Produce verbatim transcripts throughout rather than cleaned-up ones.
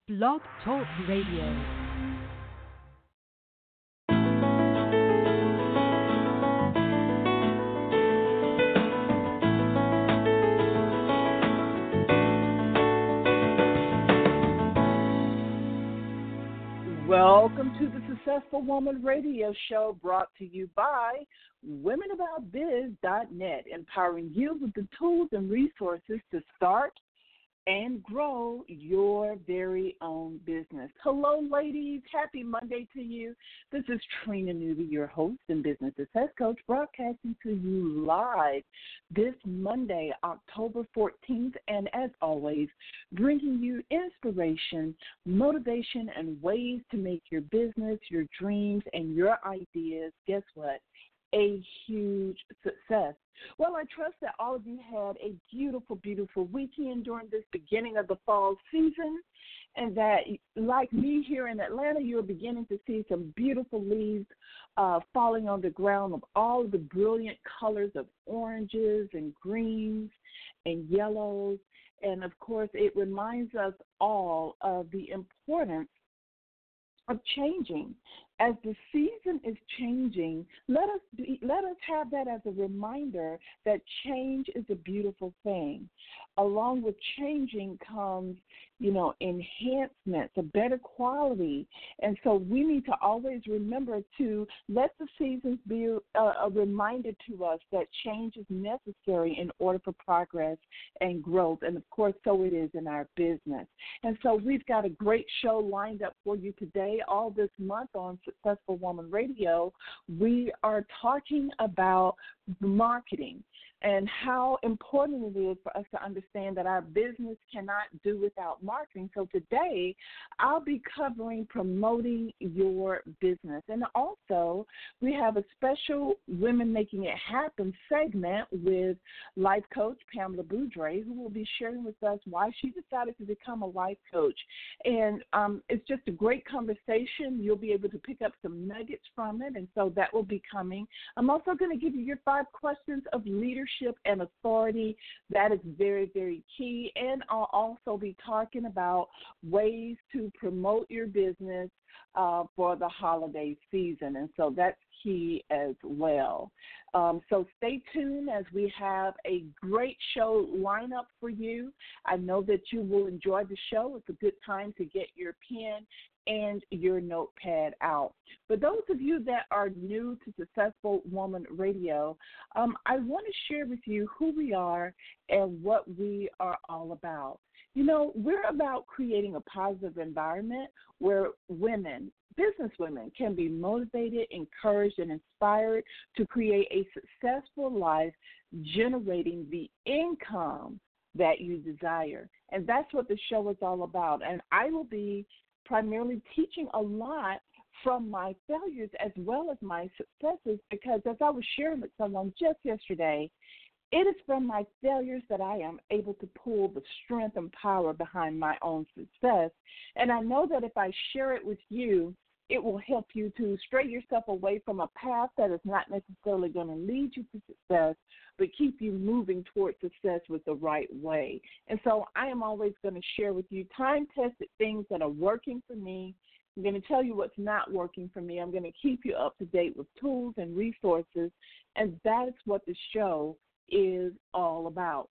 Blog Talk Radio. Welcome to the Successful Woman Radio Show, brought to you by women about biz dot net, empowering you with the tools and resources to start and grow your very own business. Hello, ladies. Happy Monday to you. This is Trina Newby, your host and business success coach, broadcasting to you live this Monday, October fourteenth, and as always, bringing you inspiration, motivation, and ways to make your business, your dreams, and your ideas, guess what, a huge success. Well, I trust that all of you had a beautiful, beautiful weekend during this beginning of the fall season, and that, like me here in Atlanta, you're beginning to see some beautiful leaves uh, falling on the ground of all of the brilliant colors of oranges and greens and yellows. And, of course, it reminds us all of the importance of changing. As the season is changing, let us be, let us have that as a reminder that change is a beautiful thing. Along with changing comes, you know, enhancements, a better quality. And so we need to always remember to let the seasons be a, a reminder to us that change is necessary in order for progress and growth. And, of course, so it is in our business. And so we've got a great show lined up for you today. All this month on Successful Woman Radio, we are talking about marketing and how important it is for us to understand that our business cannot do without marketing. So today, I'll be covering promoting your business. And also, we have a special Women Making It Happen segment with life coach Pamela Boudre, who will be sharing with us why she decided to become a life coach. And um, it's just a great conversation. You'll be able to pick up some nuggets from it, and so that will be coming. I'm also going to give you your five questions of leadership and authority. That is very, very key. And I'll also be talking about ways to promote your business uh, for the holiday season. And so that's key as well. Um, so stay tuned as we have a great show lineup for you. I know that you will enjoy the show. It's a good time to get your pen and your notepad out. For those of you that are new to Successful Woman Radio, um, I want to share with you who we are and what we are all about. You know, we're about creating a positive environment where women, business women, can be motivated, encouraged, and inspired to create a successful life, generating the income that you desire. And that's what the show is all about. And I will be primarily teaching a lot from my failures as well as my successes, because as I was sharing with someone just yesterday, it is from my failures that I am able to pull the strength and power behind my own success. And I know that if I share it with you, it will help you to stray yourself away from a path that is not necessarily going to lead you to success, but keep you moving towards success with the right way. And so I am always going to share with you time-tested things that are working for me. I'm going to tell you what's not working for me. I'm going to keep you up to date with tools and resources, and that's what the show is all about.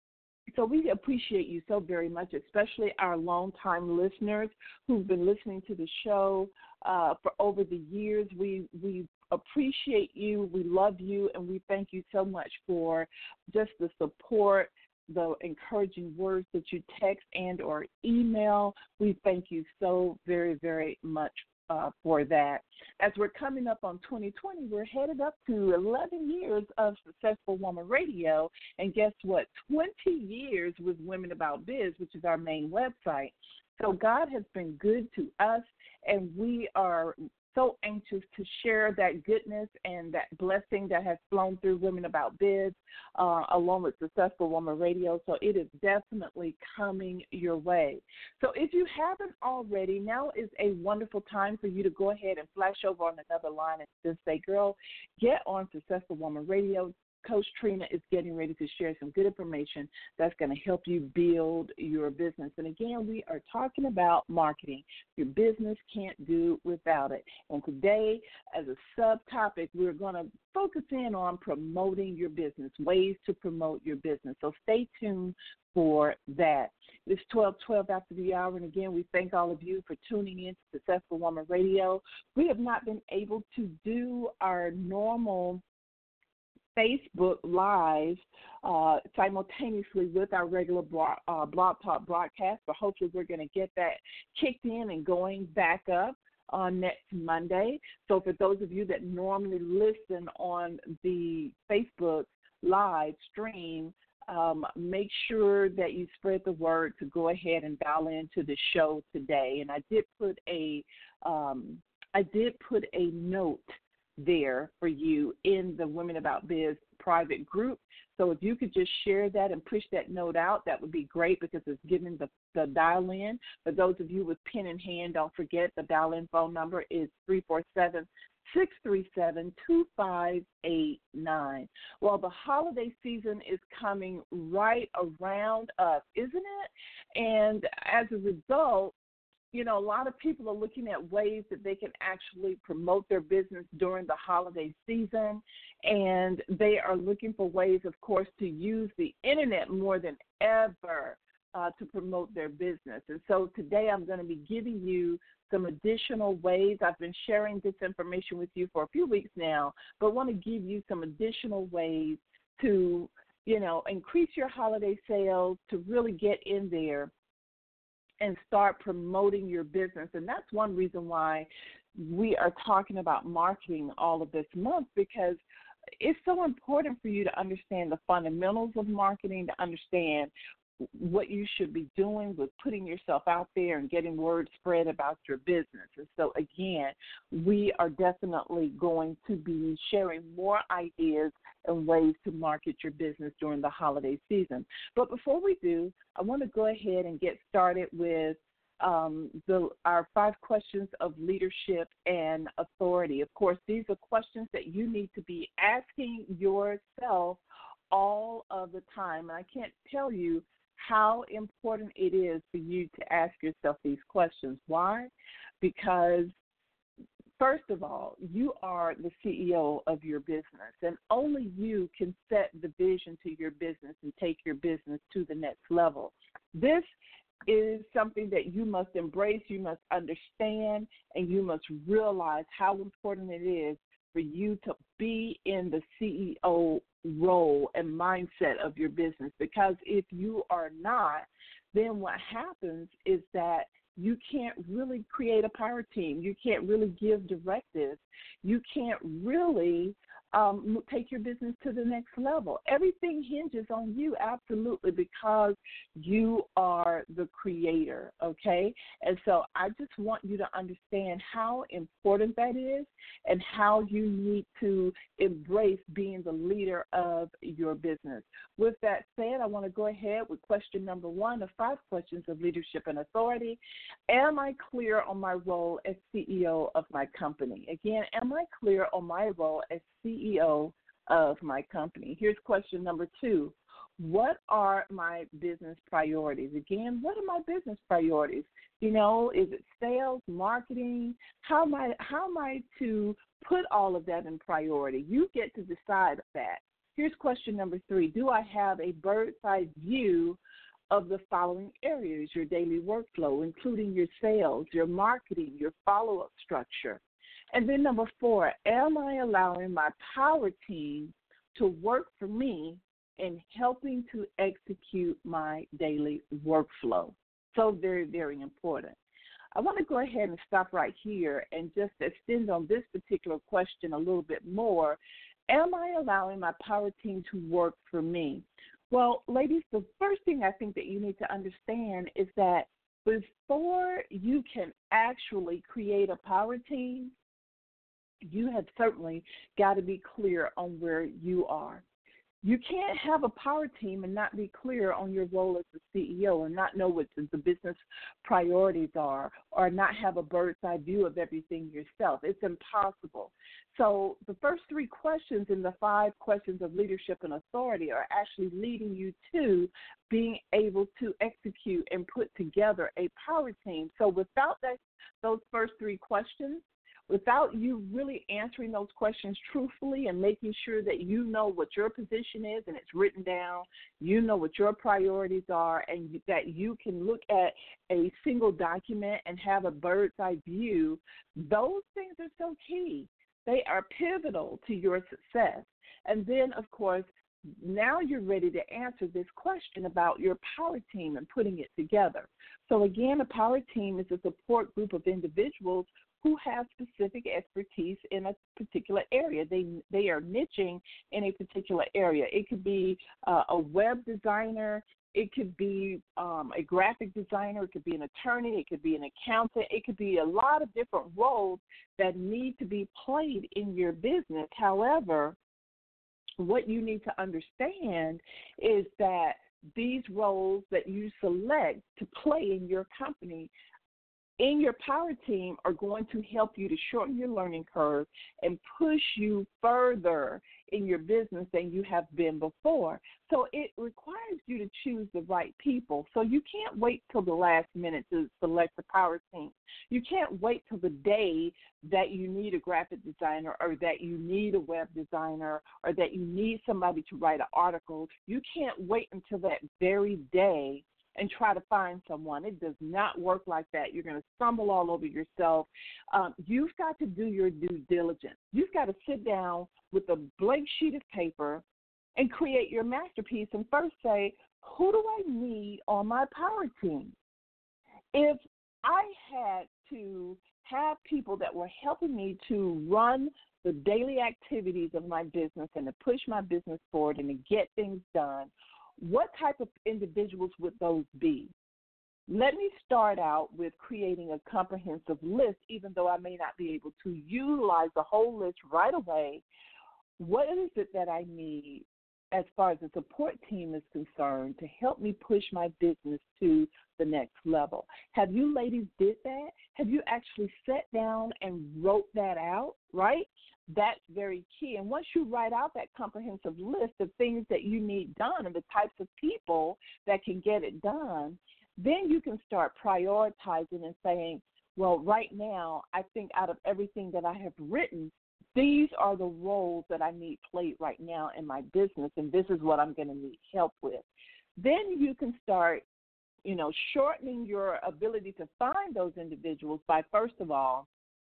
So we appreciate you so very much, especially our longtime listeners who've been listening to the show uh, for over the years. We we appreciate you, we love you, and we thank you so much for just the support, the encouraging words that you text and or email. We thank you so very, very much Uh, for that. As we're coming up on twenty twenty, we're headed up to eleven years of Successful Woman Radio, and guess what? twenty years with Women About Biz, which is our main website. So God has been good to us, and we are so anxious to share that goodness and that blessing that has flown through Women About Biz, uh, along with Successful Woman Radio. So it is definitely coming your way. So if you haven't already, now is a wonderful time for you to go ahead and flash over on another line and just say, girl, get on Successful Woman Radio. Coach Trina is getting ready to share some good information that's going to help you build your business. And again, we are talking about marketing. Your business can't do without it. And today, as a subtopic, we're going to focus in on promoting your business, ways to promote your business. So stay tuned for that. It's twelve twelve after the hour, and again, we thank all of you for tuning in to Successful Woman Radio. We have not been able to do our normal Facebook Live uh, simultaneously with our regular blog, uh, blog Talk broadcast, but hopefully we're going to get that kicked in and going back up on next Monday. So for those of you that normally listen on the Facebook Live stream, Um, make sure that you spread the word to go ahead and dial into the show today. And I did put a, um, I did put a note there for you in the Women About Biz private group. So if you could just share that and push that note out, that would be great because it's giving the, the dial-in. For those of you with pen in hand, don't forget the dial-in phone number is three four seven, six three seven, two five eight nine. Well, the holiday season is coming right around us, isn't it? And as a result, you know, a lot of people are looking at ways that they can actually promote their business during the holiday season, and they are looking for ways, of course, to use the internet more than ever uh, to promote their business. And so today I'm going to be giving you some additional ways. I've been sharing this information with you for a few weeks now, but want to give you some additional ways to, you know, increase your holiday sales, to really get in there and start promoting your business. And that's one reason why we are talking about marketing all of this month, because it's so important for you to understand the fundamentals of marketing, to understand what you should be doing with putting yourself out there and getting word spread about your business. And so, again, we are definitely going to be sharing more ideas and ways to market your business during the holiday season. But before we do, I want to go ahead and get started with um, the, our five questions of leadership and authority. Of course, these are questions that you need to be asking yourself all of the time. And I can't tell you how important it is for you to ask yourself these questions. Why? Because, first of all, you are the C E O of your business, and only you can set the vision to your business and take your business to the next level. This is something that you must embrace, you must understand, and you must realize how important it is for you to be in the C E O role and mindset of your business. Because if you are not, then what happens is that you can't really create a power team. You can't really give directives. You can't really um, take your business to the next level. Everything hinges on you, absolutely, because you are the creator, okay? And so I just want you to understand how important that is and how you need to embrace being the leader of your business. With that said, I want to go ahead with question number one of five questions of leadership and authority. Am I clear on my role as C E O of my company? Again, am I clear on my role as C E O of my company? Here's question number two. What are my business priorities? Again, what are my business priorities? You know, is it sales, marketing? How am I, how am I to put all of that in priority? You get to decide that. Here's question number three. Do I have a bird's eye view of the following areas: your daily workflow, including your sales, your marketing, your follow-up structure? And then number four, am I allowing my power team to work for me in helping to execute my daily workflow? So very, very important. I want to go ahead and stop right here and just extend on this particular question a little bit more. Am I allowing my power team to work for me? Well, ladies, the first thing I think that you need to understand is that before you can actually create a power team, you have certainly got to be clear on where you are. You can't have a power team and not be clear on your role as the C E O and not know what the business priorities are, or not have a bird's eye view of everything yourself. It's impossible. So the first three questions in the five questions of leadership and authority are actually leading you to being able to execute and put together a power team. So without that, those first three questions, without you really answering those questions truthfully and making sure that you know what your position is and it's written down, you know what your priorities are, and that you can look at a single document and have a bird's eye view, those things are so key. They are pivotal to your success. And then, of course, now you're ready to answer this question about your power team and putting it together. So again, a power team is a support group of individuals who have specific expertise in a particular area. They they are niching in a particular area. It could be uh, a web designer. It could be um, a graphic designer. It could be an attorney. It could be an accountant. It could be a lot of different roles that need to be played in your business. However, what you need to understand is that these roles that you select to play in your company, in your power team, are going to help you to shorten your learning curve and push you further in your business than you have been before. So it requires you to choose the right people. So you can't wait till the last minute to select the power team. You can't wait till the day that you need a graphic designer or that you need a web designer or that you need somebody to write an article. You can't wait until that very day and try to find someone. It does not work like that. You're going to stumble all over yourself. Um, you've got to do your due diligence. You've got to sit down with a blank sheet of paper and create your masterpiece and first say, who do I need on my power team? If I had to have people that were helping me to run the daily activities of my business and to push my business forward and to get things done, what type of individuals would those be? Let me start out with creating a comprehensive list, even though I may not be able to utilize the whole list right away. What is it that I need as far as the support team is concerned to help me push my business to the next level? Have you ladies did that? Have you actually sat down and wrote that out, right? That's very key. And once you write out that comprehensive list of things that you need done and the types of people that can get it done, then you can start prioritizing and saying, well, right now, I think out of everything that I have written, these are the roles that I need played right now in my business, and this is what I'm going to need help with. Then you can start, you know, shortening your ability to find those individuals by, first of all,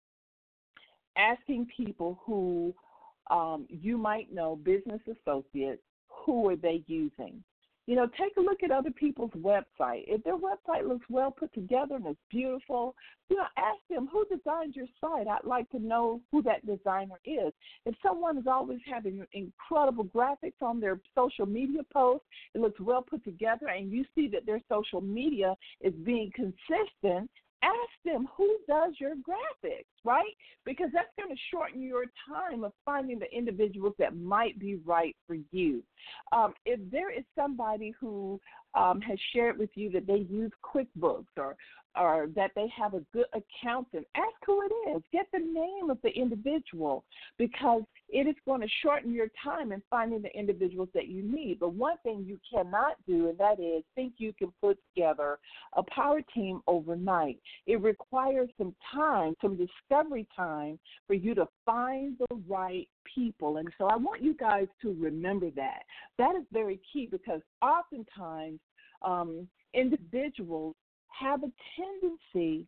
asking people who um, you might know, business associates, who are they using? You know, take a look at other people's website. If their website looks well put together and it's beautiful, you know, ask them, who designed your site? I'd like to know who that designer is. If someone is always having incredible graphics on their social media posts, it looks well put together, and you see that their social media is being consistent, ask them, who does your graphics, right? Because that's going to shorten your time of finding the individuals that might be right for you. Um, if there is somebody who um, has shared with you that they use QuickBooks or or that they have a good accountant, ask who it is. Get the name of the individual, because it is going to shorten your time in finding the individuals that you need. But one thing you cannot do, and that is think you can put together a power team overnight. It requires some time, some discovery time for you to find the right people. And so I want you guys to remember that. That is very key, because oftentimes um, individuals have a tendency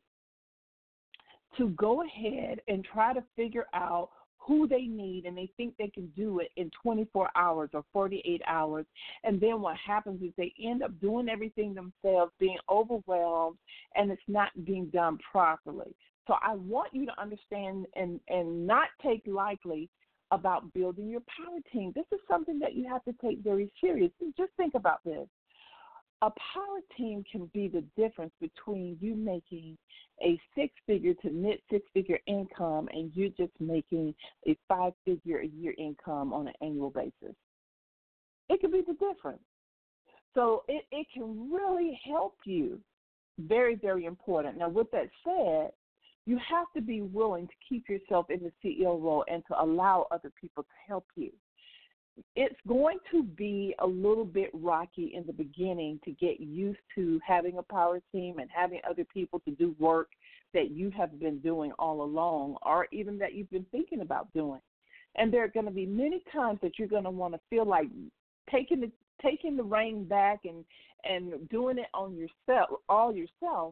to go ahead and try to figure out who they need, and they think they can do it in twenty-four hours or forty-eight hours. And then what happens is they end up doing everything themselves, being overwhelmed, and it's not being done properly. So I want you to understand and, and not take lightly about building your power team. This is something that you have to take very seriously. Just think about this. A power team can be the difference between you making a six-figure to mid-six-figure income and you just making a five-figure a year income on an annual basis. It can be the difference. So it, it can really help you Very, very important. Now, with that said, you have to be willing to keep yourself in the C E O role and to allow other people to help you. It's going to be a little bit rocky in the beginning to get used to having a power team and having other people to do work that you have been doing all along, or even that you've been thinking about doing. And there are going to be many times that you're going to want to feel like taking the taking the rein back and, and doing it on yourself, all yourself.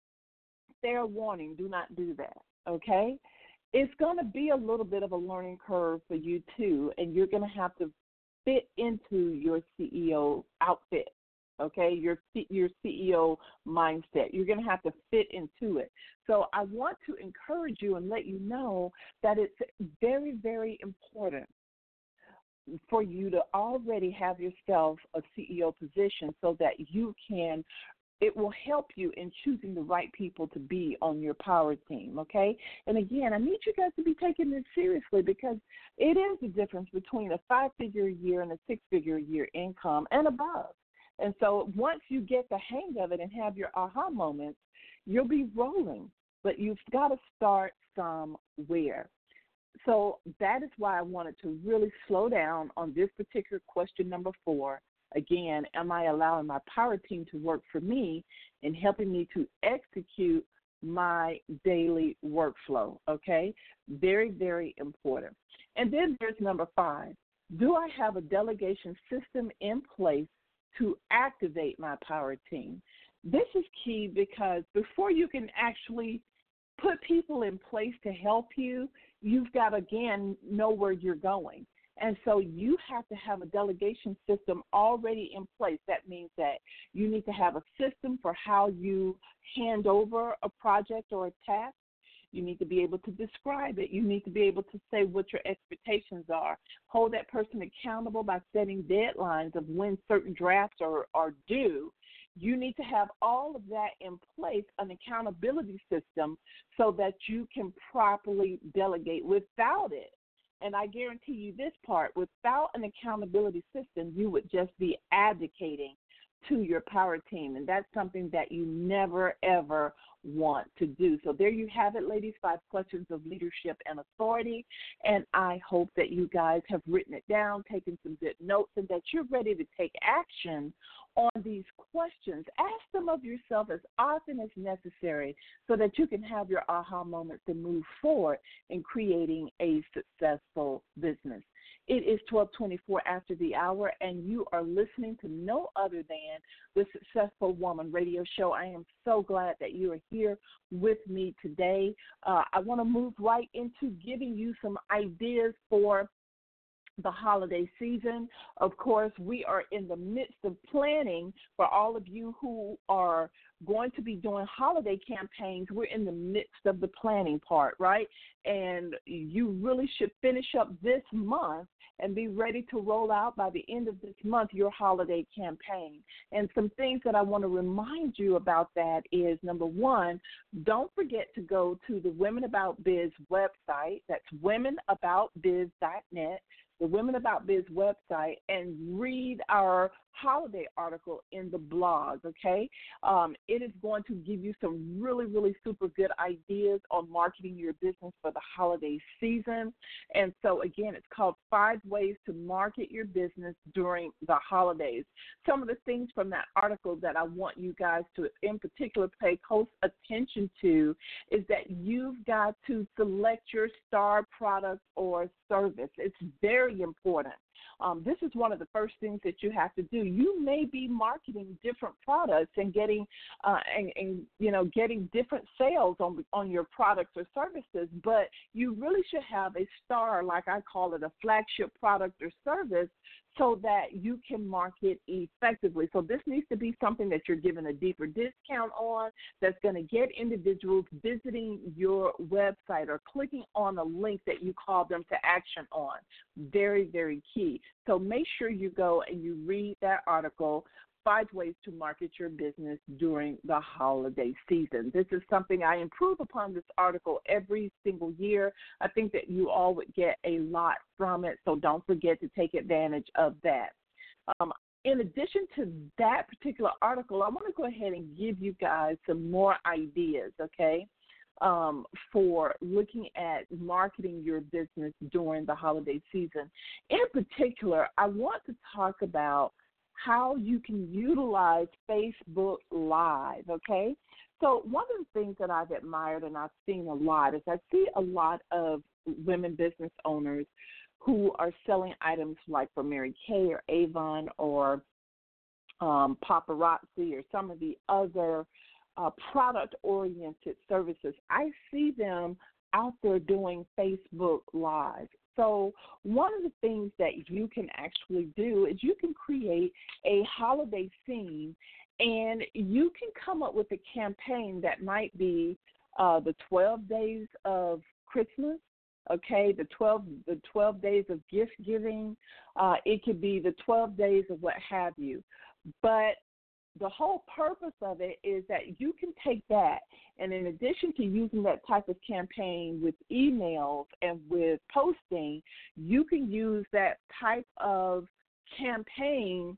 Fair warning, do not do that, okay? It's going to be a little bit of a learning curve for you too, and you're going to have to fit into your C E O outfit, okay, your, your C E O mindset. You're going to have to fit into it. So I want to encourage you and let you know that it's very, very important for you to already have yourself a C E O position so that you can, it will help you in choosing the right people to be on your power team, okay? And again, I need you guys to be taking this seriously because it is the difference between a five-figure a year and a six-figure a year income and above. And so once you get the hang of it and have your aha moments, you'll be rolling, but you've got to start somewhere. So that is why I wanted to really slow down on this particular question number four. Again, am I allowing my power team to work for me and helping me to execute my daily workflow, okay? Very, very important. And then there's number five. Do I have a delegation system in place to activate my power team? This is key because before you can actually put people in place to help you, you've got to, again, know where you're going. And so you have to have a delegation system already in place. That means that you need to have a system for how you hand over a project or a task. You need to be able to describe it. You need to be able to say what your expectations are. Hold that person accountable by setting deadlines of when certain drafts are, are due. You need to have all of that in place, an accountability system, so that you can properly delegate. Without it, and I guarantee you this part, without an accountability system, you would just be abdicating to your power team, and that's something that you never, ever want to do. So there you have it, ladies, five questions of leadership and authority, and I hope that you guys have written it down, taken some good notes, and that you're ready to take action on these questions. Ask them of yourself as often as necessary so that you can have your aha moments and move forward in creating a successful business. It is twelve twenty-four after the hour, and you are listening to no other than the Successful Woman Radio Show. I am so glad that you are here with me today. Uh, I want to move right into giving you some ideas for the holiday season. Of course, we are in the midst of planning for all of you who are going to be doing holiday campaigns. We're in the midst of the planning part, right? And you really should finish up this month and be ready to roll out by the end of this month your holiday campaign. And some things that I want to remind you about that is, number one, don't forget to go to the Women About Biz website. That's women about biz dot net. The Women About Biz website, and read our holiday article in the blog, okay? Um, it is going to give you some really, really super good ideas on marketing your business for the holiday season. And so, again, it's called Five Ways to Market Your Business During the Holidays. Some of the things from that article that I want you guys to, in particular, pay close attention to is that you've got to select your star product or service. It's very important. Um, this is one of the first things that you have to do. You may be marketing different products and getting, uh, and, and you know, getting different sales on on your products or services, but you really should have a star, like I call it, a flagship product or service, so that you can market effectively. So this needs to be something that you're giving a deeper discount on, that's going to get individuals visiting your website or clicking on a link that you call them to action on. Very, very key. So make sure you go and you read that article, Five Ways to Market Your Business During the Holiday Season. This is something I improve upon this article every single year. I think that you all would get a lot from it, so don't forget to take advantage of that. Um, in addition to that particular article, I want to go ahead and give you guys some more ideas, okay, um, for looking at marketing your business during the holiday season. In particular, I want to talk about how you can utilize Facebook Live, okay? So one of the things that I've admired and I've seen a lot is I see a lot of women business owners who are selling items like for Mary Kay or Avon or um, Paparazzi or some of the other uh, product-oriented services. I see them out there doing Facebook Live. So one of the things that you can actually do is you can create a holiday scene, and you can come up with a campaign that might be uh, the twelve days of Christmas, okay, the twelve the twelve days of gift giving. Uh, it could be the twelve days of what have you. But the whole purpose of it is that you can take that, and in addition to using that type of campaign with emails and with posting, you can use that type of campaign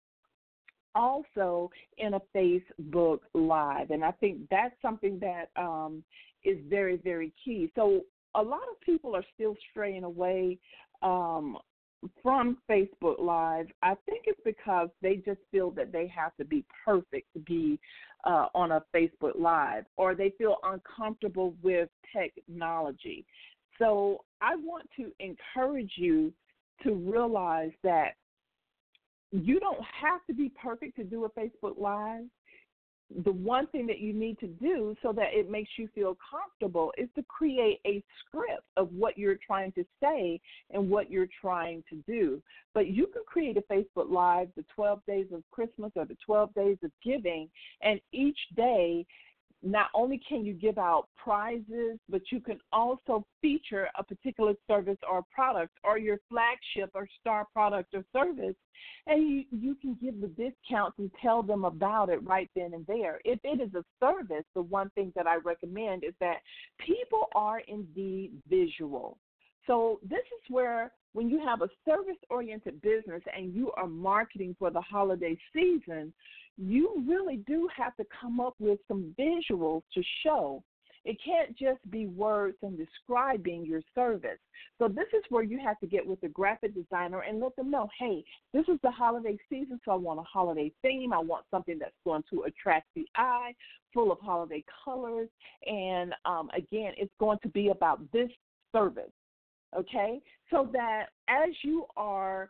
also in a Facebook Live. And I think that's something that um, is very, very key. So a lot of people are still straying away um, from Facebook Live. I think it's because they just feel that they have to be perfect to be uh, on a Facebook Live, or they feel uncomfortable with technology. So I want to encourage you to realize that you don't have to be perfect to do a Facebook Live. The one thing that you need to do so that it makes you feel comfortable is to create a script of what you're trying to say and what you're trying to do. But you can create a Facebook Live, the twelve days of Christmas or the twelve days of giving, and each day not only can you give out prizes, but you can also feature a particular service or product or your flagship or star product or service, and you, you can give the discounts and tell them about it right then and there. If it is a service, the one thing that I recommend is that people are indeed visual. So this is where when you have a service-oriented business and you are marketing for the holiday season, you really do have to come up with some visuals to show. It can't just be words and describing your service. So this is where you have to get with the graphic designer and let them know, hey, this is the holiday season, so I want a holiday theme. I want something that's going to attract the eye, full of holiday colors. And, um, again, it's going to be about this service, okay? So that as you are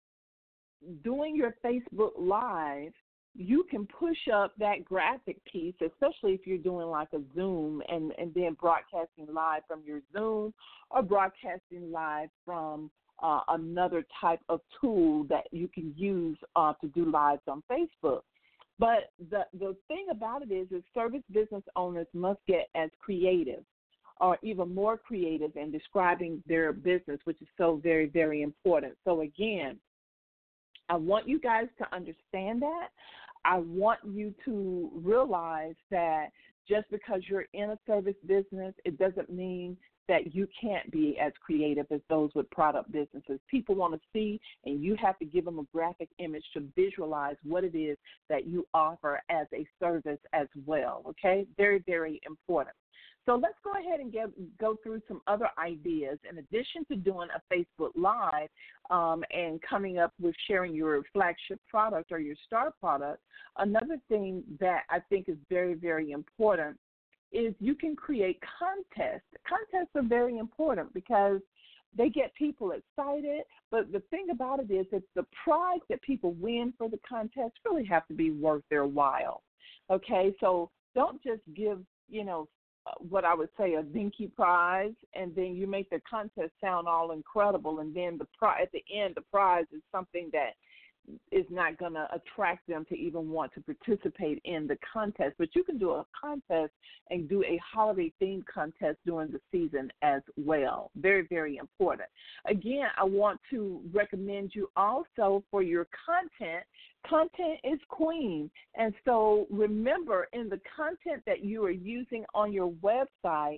doing your Facebook Live, you can push up that graphic piece, especially if you're doing like a Zoom and, and then broadcasting live from your Zoom or broadcasting live from uh, another type of tool that you can use uh, to do lives on Facebook. But the, the thing about it is, is service business owners must get as creative or even more creative in describing their business, which is so very, very important. So, again, I want you guys to understand that. I want you to realize that just because you're in a service business, it doesn't mean that you can't be as creative as those with product businesses. People want to see, and you have to give them a graphic image to visualize what it is that you offer as a service as well, okay? Very, very important. So let's go ahead and get, go through some other ideas. In addition to doing a Facebook Live um, and coming up with sharing your flagship product or your star product, another thing that I think is very, very important is you can create contests. Contests are very important because they get people excited, but the thing about it is that the prize that people win for the contest really have to be worth their while, okay? So don't just give, you know, what I would say a dinky prize, and then you make the contest sound all incredible, and then the pri- at the end the prize is something that is not going to attract them to even want to participate in the contest. But you can do a contest and do a holiday-themed contest during the season as well. Very, very important. Again, I want to recommend you also for your content. Content is queen. And so remember, in the content that you are using on your website,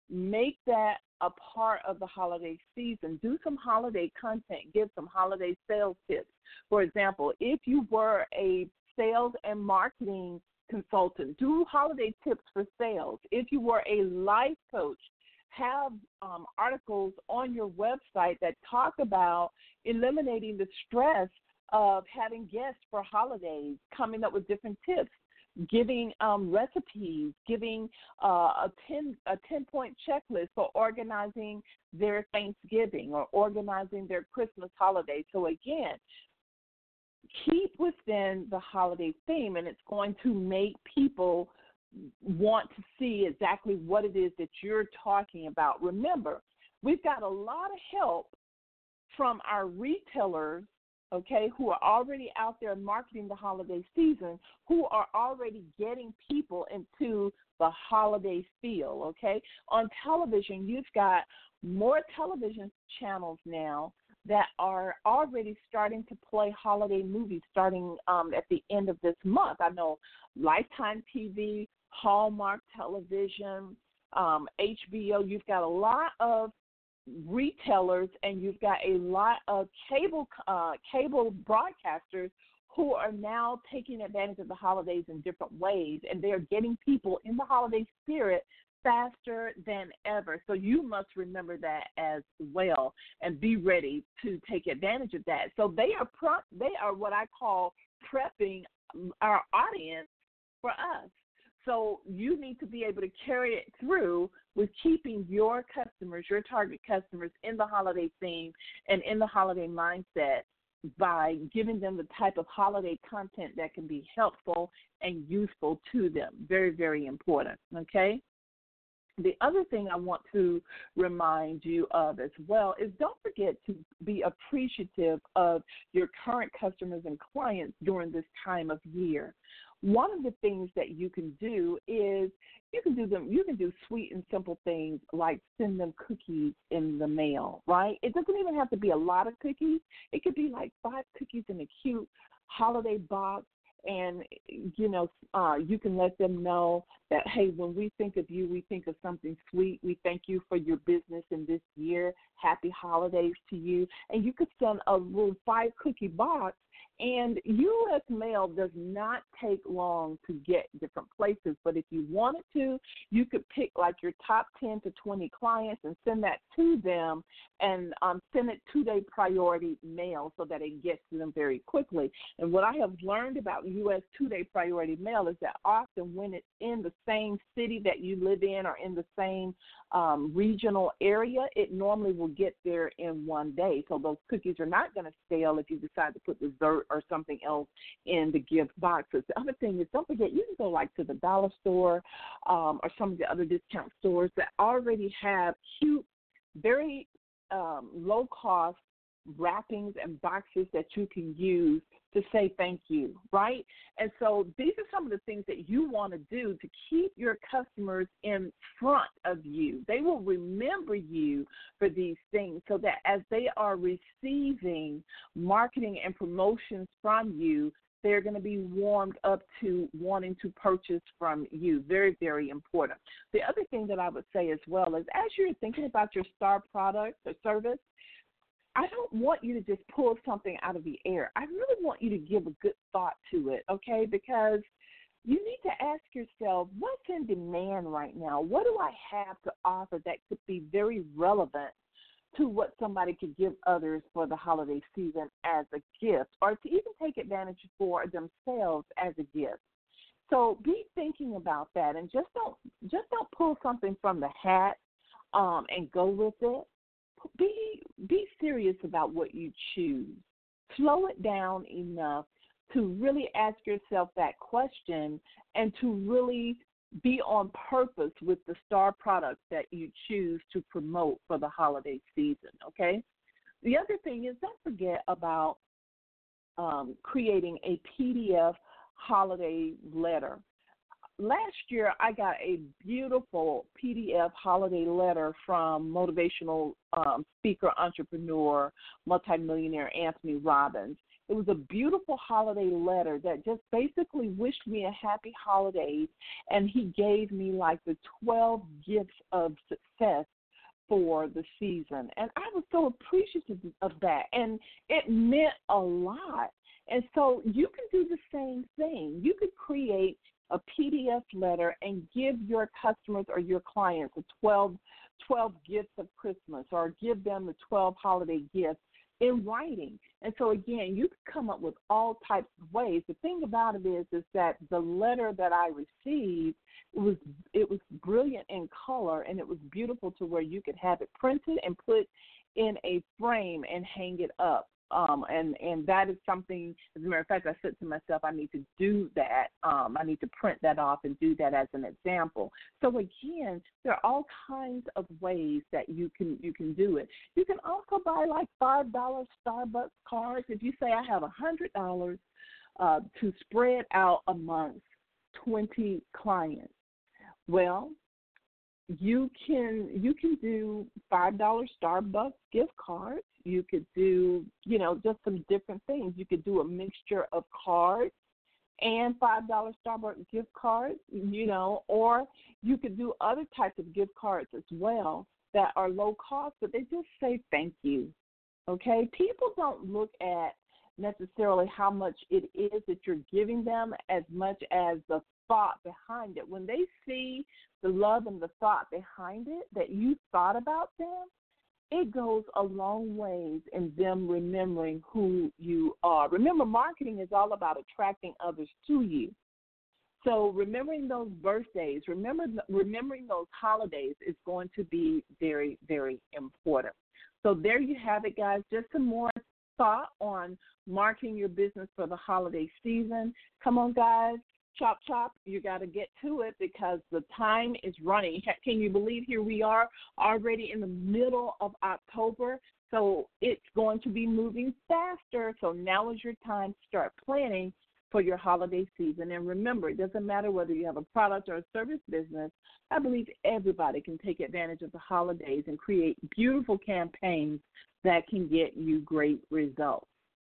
Make that a part of the holiday season. Do some holiday content. Give some holiday sales tips. For example, if you were a sales and marketing consultant, do holiday tips for sales. If you were a life coach, have um, articles on your website that talk about eliminating the stress of having guests for holidays, coming up with different tips, giving um, recipes, giving uh, a ten a ten point checklist for organizing their Thanksgiving or organizing their Christmas holiday. So again, keep within the holiday theme, and it's going to make people want to see exactly what it is that you're talking about. Remember, we've got a lot of help from our retailers, okay, who are already out there marketing the holiday season, who are already getting people into the holiday feel, okay? On television, you've got more television channels now that are already starting to play holiday movies starting um, at the end of this month. I know Lifetime T V, Hallmark Television, um, H B O, you've got a lot of retailers and you've got a lot of cable uh, cable broadcasters who are now taking advantage of the holidays in different ways, and they're getting people in the holiday spirit faster than ever. So you must remember that as well and be ready to take advantage of that. So they are pro- they are what I call prepping our audience for us. So you need to be able to carry it through with keeping your customers, your target customers, in the holiday theme and in the holiday mindset by giving them the type of holiday content that can be helpful and useful to them. Very, very important, okay? The other thing I want to remind you of as well is don't forget to be appreciative of your current customers and clients during this time of year. One of the things that you can do is you can do them. You can do sweet and simple things like send them cookies in the mail, right? It doesn't even have to be a lot of cookies. It could be like five cookies in a cute holiday box. And, you know, uh, you can let them know that, hey, when we think of you, we think of something sweet. We thank you for your business in this year. Happy holidays to you. And you could send a little five-cookie box. And U S mail does not take long to get different places, but if you wanted to, you could pick like your top ten to twenty clients and send that to them and um, send it two-day priority mail so that it gets to them very quickly. And what I have learned about U S two-day priority mail is that often when it's in the same city that you live in or in the same um, regional area, it normally will get there in one day. So those cookies are not going to stale if you decide to put dessert or something else in the gift boxes. The other thing is, don't forget, you can go like to the dollar store um, or some of the other discount stores that already have cute, very um, low-cost wrappings and boxes that you can use to say thank you, right? And so these are some of the things that you want to do to keep your customers in front of you. They will remember you for these things so that as they are receiving marketing and promotions from you, they're going to be warmed up to wanting to purchase from you. Very, very important. The other thing that I would say as well is as you're thinking about your star product or service, I don't want you to just pull something out of the air. I really want you to give a good thought to it, okay? Because you need to ask yourself, what's in demand right now? What do I have to offer that could be very relevant to what somebody could give others for the holiday season as a gift, or to even take advantage for themselves as a gift? So be thinking about that, and just don't just don't pull something from the hat um, and go with it. Be be serious about what you choose. Slow it down enough to really ask yourself that question and to really be on purpose with the star products that you choose to promote for the holiday season, okay? The other thing is don't forget about um, creating a P D F holiday letter. Last year, I got a beautiful P D F holiday letter from motivational um, speaker, entrepreneur, multimillionaire Anthony Robbins. It was a beautiful holiday letter that just basically wished me a happy holidays, and he gave me like the twelve gifts of success for the season. And I was so appreciative of that, and it meant a lot. And so you can do the same thing. You could create a P D F letter and give your customers or your clients a twelve, twelve gifts of Christmas, or give them the twelve holiday gifts in writing. And so, again, you can come up with all types of ways. The thing about it is, is that the letter that I received, it was it was brilliant in color, and it was beautiful to where you could have it printed and put in a frame and hang it up. Um, and, and that is something, as a matter of fact, I said to myself, I need to do that. Um, I need to print that off and do that as an example. So, again, there are all kinds of ways that you can you can do it. You can also buy like five dollar Starbucks cards. If you say I have one hundred dollars uh, to spread out amongst twenty clients, well, you can you can do five dollar Starbucks gift cards. You could do, you know, just some different things. You could do a mixture of cards and five dollar Starbucks gift cards, you know, or you could do other types of gift cards as well that are low cost, but they just say thank you, okay? People don't look at necessarily how much it is that you're giving them as much as the thought behind it. When they see the love and the thought behind it, that you thought about them, it goes a long ways in them remembering who you are. Remember, marketing is all about attracting others to you. So remembering those birthdays, remember, remembering those holidays is going to be very, very important. So there you have it, guys. Just some more thought on marketing your business for the holiday season. Come on, guys. Chop, chop, you got to get to it because the time is running. Can you believe here we are already in the middle of October? So it's going to be moving faster. So now is your time to start planning for your holiday season. And remember, it doesn't matter whether you have a product or a service business. I believe everybody can take advantage of the holidays and create beautiful campaigns that can get you great results.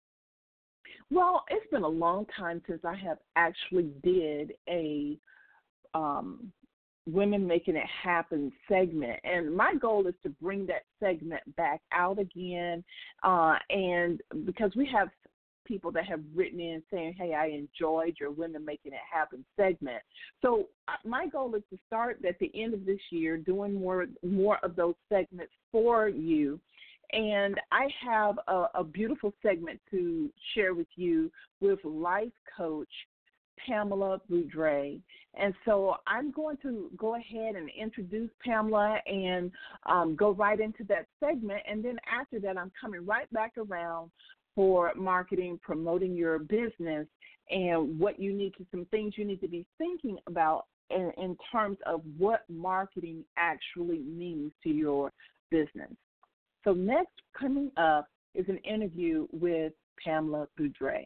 Well, it's been a long time since I have actually did a um, Women Making It Happen segment, and my goal is to bring that segment back out again, uh, and because we have people that have written in saying, hey, I enjoyed your Women Making It Happen segment. So my goal is to start at the end of this year doing more, more of those segments for you. And I have a, a beautiful segment to share with you with life coach Pamela Boudre. And so I'm going to go ahead and introduce Pamela and um, go right into that segment. And then after that, I'm coming right back around for marketing, promoting your business, and what you need to, some things you need to be thinking about in, in terms of what marketing actually means to your business. So next coming up is an interview with Pamela Boudre.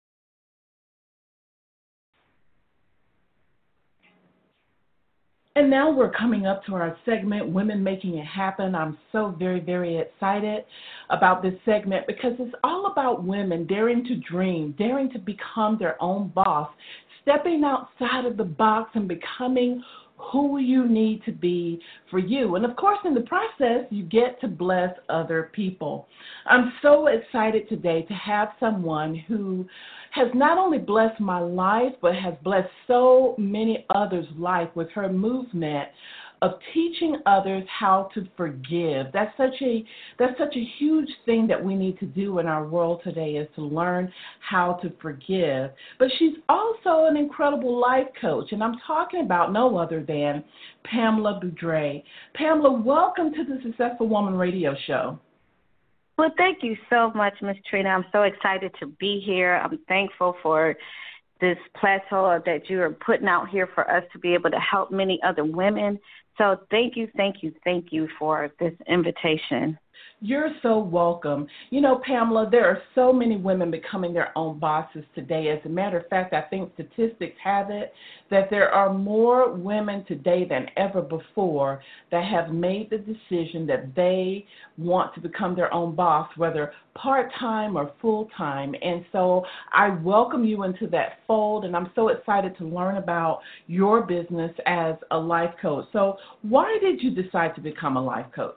And now we're coming up to our segment, Women Making It Happen. I'm so very, very excited about this segment because it's all about women daring to dream, daring to become their own boss, stepping outside of the box and becoming who you need to be for you. And, of course, in the process, you get to bless other people. I'm so excited today to have someone who has not only blessed my life, but has blessed so many others' life with her movement of teaching others how to forgive. That's such a that's such a huge thing that we need to do in our world today, is to learn how to forgive. But she's also an incredible life coach, and I'm talking about no other than Pamela Boudre. Pamela, welcome to the Successful Woman Radio Show. Well, thank you so much, Miz Trina. I'm so excited to be here. I'm thankful for this plateau that you are putting out here for us to be able to help many other women So thank you, thank you, thank you for this invitation. You're so welcome. You know, Pamela, there are so many women becoming their own bosses today. As a matter of fact, I think statistics have it that there are more women today than ever before that have made the decision that they want to become their own boss, whether part-time or full-time. And so I welcome you into that fold, and I'm so excited to learn about your business as a life coach. So why did you decide to become a life coach?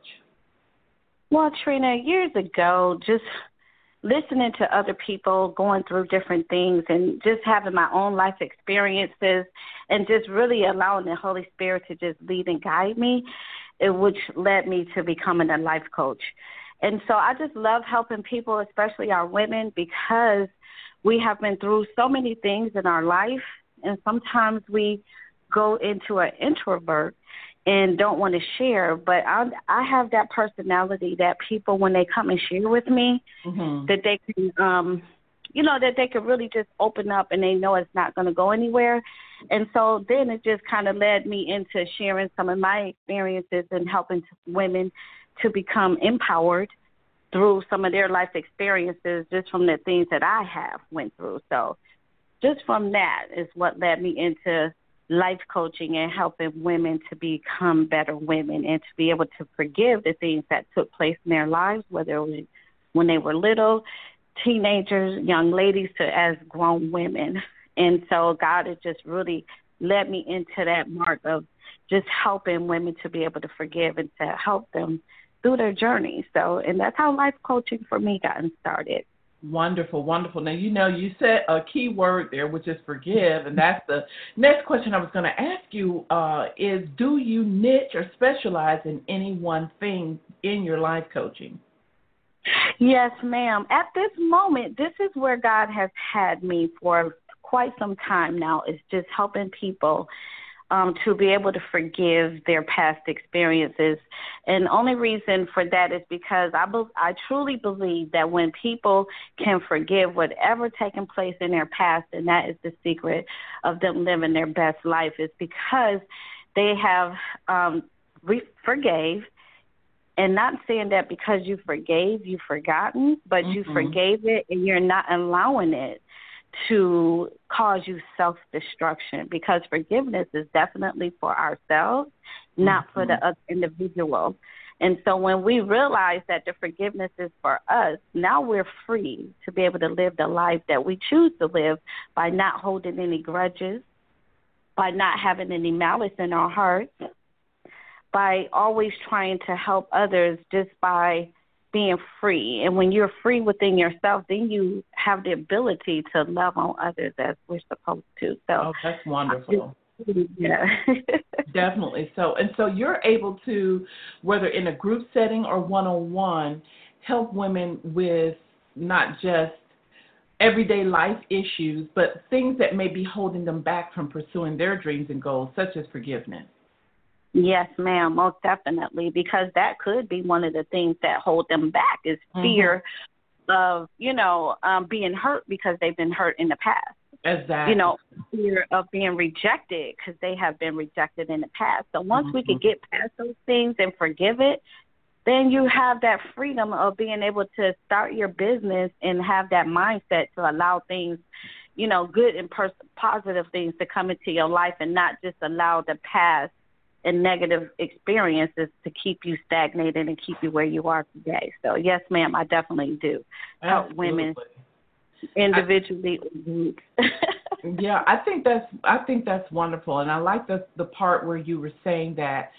Well, Trina, years ago, just listening to other people going through different things and just having my own life experiences and just really allowing the Holy Spirit to just lead and guide me, it, which led me to becoming a life coach. And so I just love helping people, especially our women, because we have been through so many things in our life, and sometimes we go into an introvert and don't want to share, but I, I have that personality that people, when they come and share with me, mm-hmm. that they can, um, you know, that they can really just open up and they know it's not going to go anywhere. And so then it just kind of led me into sharing some of my experiences and helping women to become empowered through some of their life experiences, just from the things that I have went through. So just from that is what led me into life coaching and helping women to become better women and to be able to forgive the things that took place in their lives, whether it was when they were little, teenagers, young ladies, to as grown women. And so God has just really led me into that mark of just helping women to be able to forgive and to help them through their journey. So, and that's how life coaching for me got started. Wonderful, wonderful. Now, you know, you said a key word there, which is forgive, and that's the next question I was going to ask you uh, is, do you niche or specialize in any one thing in your life coaching? Yes, ma'am. At this moment, this is where God has had me for quite some time now, is just helping people Um, to be able to forgive their past experiences. And the only reason for that is because I, be- I truly believe that when people can forgive whatever taken place in their past, and that is the secret of them living their best life, is because they have um, re- forgave, and not saying that because you forgave, you've forgotten, but mm-hmm. you forgave it and you're not allowing it to cause you self-destruction, because forgiveness is definitely for ourselves, not mm-hmm. for the other individual. And so when we realize that the forgiveness is for us, now we're free to be able to live the life that we choose to live by not holding any grudges, by not having any malice in our hearts, by always trying to help others just by being free. And when you're free within yourself, then you have the ability to love on others as we're supposed to. So oh, that's wonderful. Yeah. Definitely. So, and so you're able to, whether in a group setting or one-on-one, help women with not just everyday life issues, but things that may be holding them back from pursuing their dreams and goals, such as forgiveness. Yes, ma'am, most definitely, because that could be one of the things that hold them back is fear mm-hmm. of, you know, um, being hurt because they've been hurt in the past. Exactly. You know, fear of being rejected because they have been rejected in the past. So once mm-hmm. we could get past those things and forgive it, then you have that freedom of being able to start your business and have that mindset to allow things, you know, good and pers- positive things to come into your life, and not just allow the past and negative experiences to keep you stagnated and keep you where you are today. So, yes, ma'am, I definitely do help Absolutely. women individually or groups. Yeah, I think that's I think that's wonderful, and I like the the part where you were saying that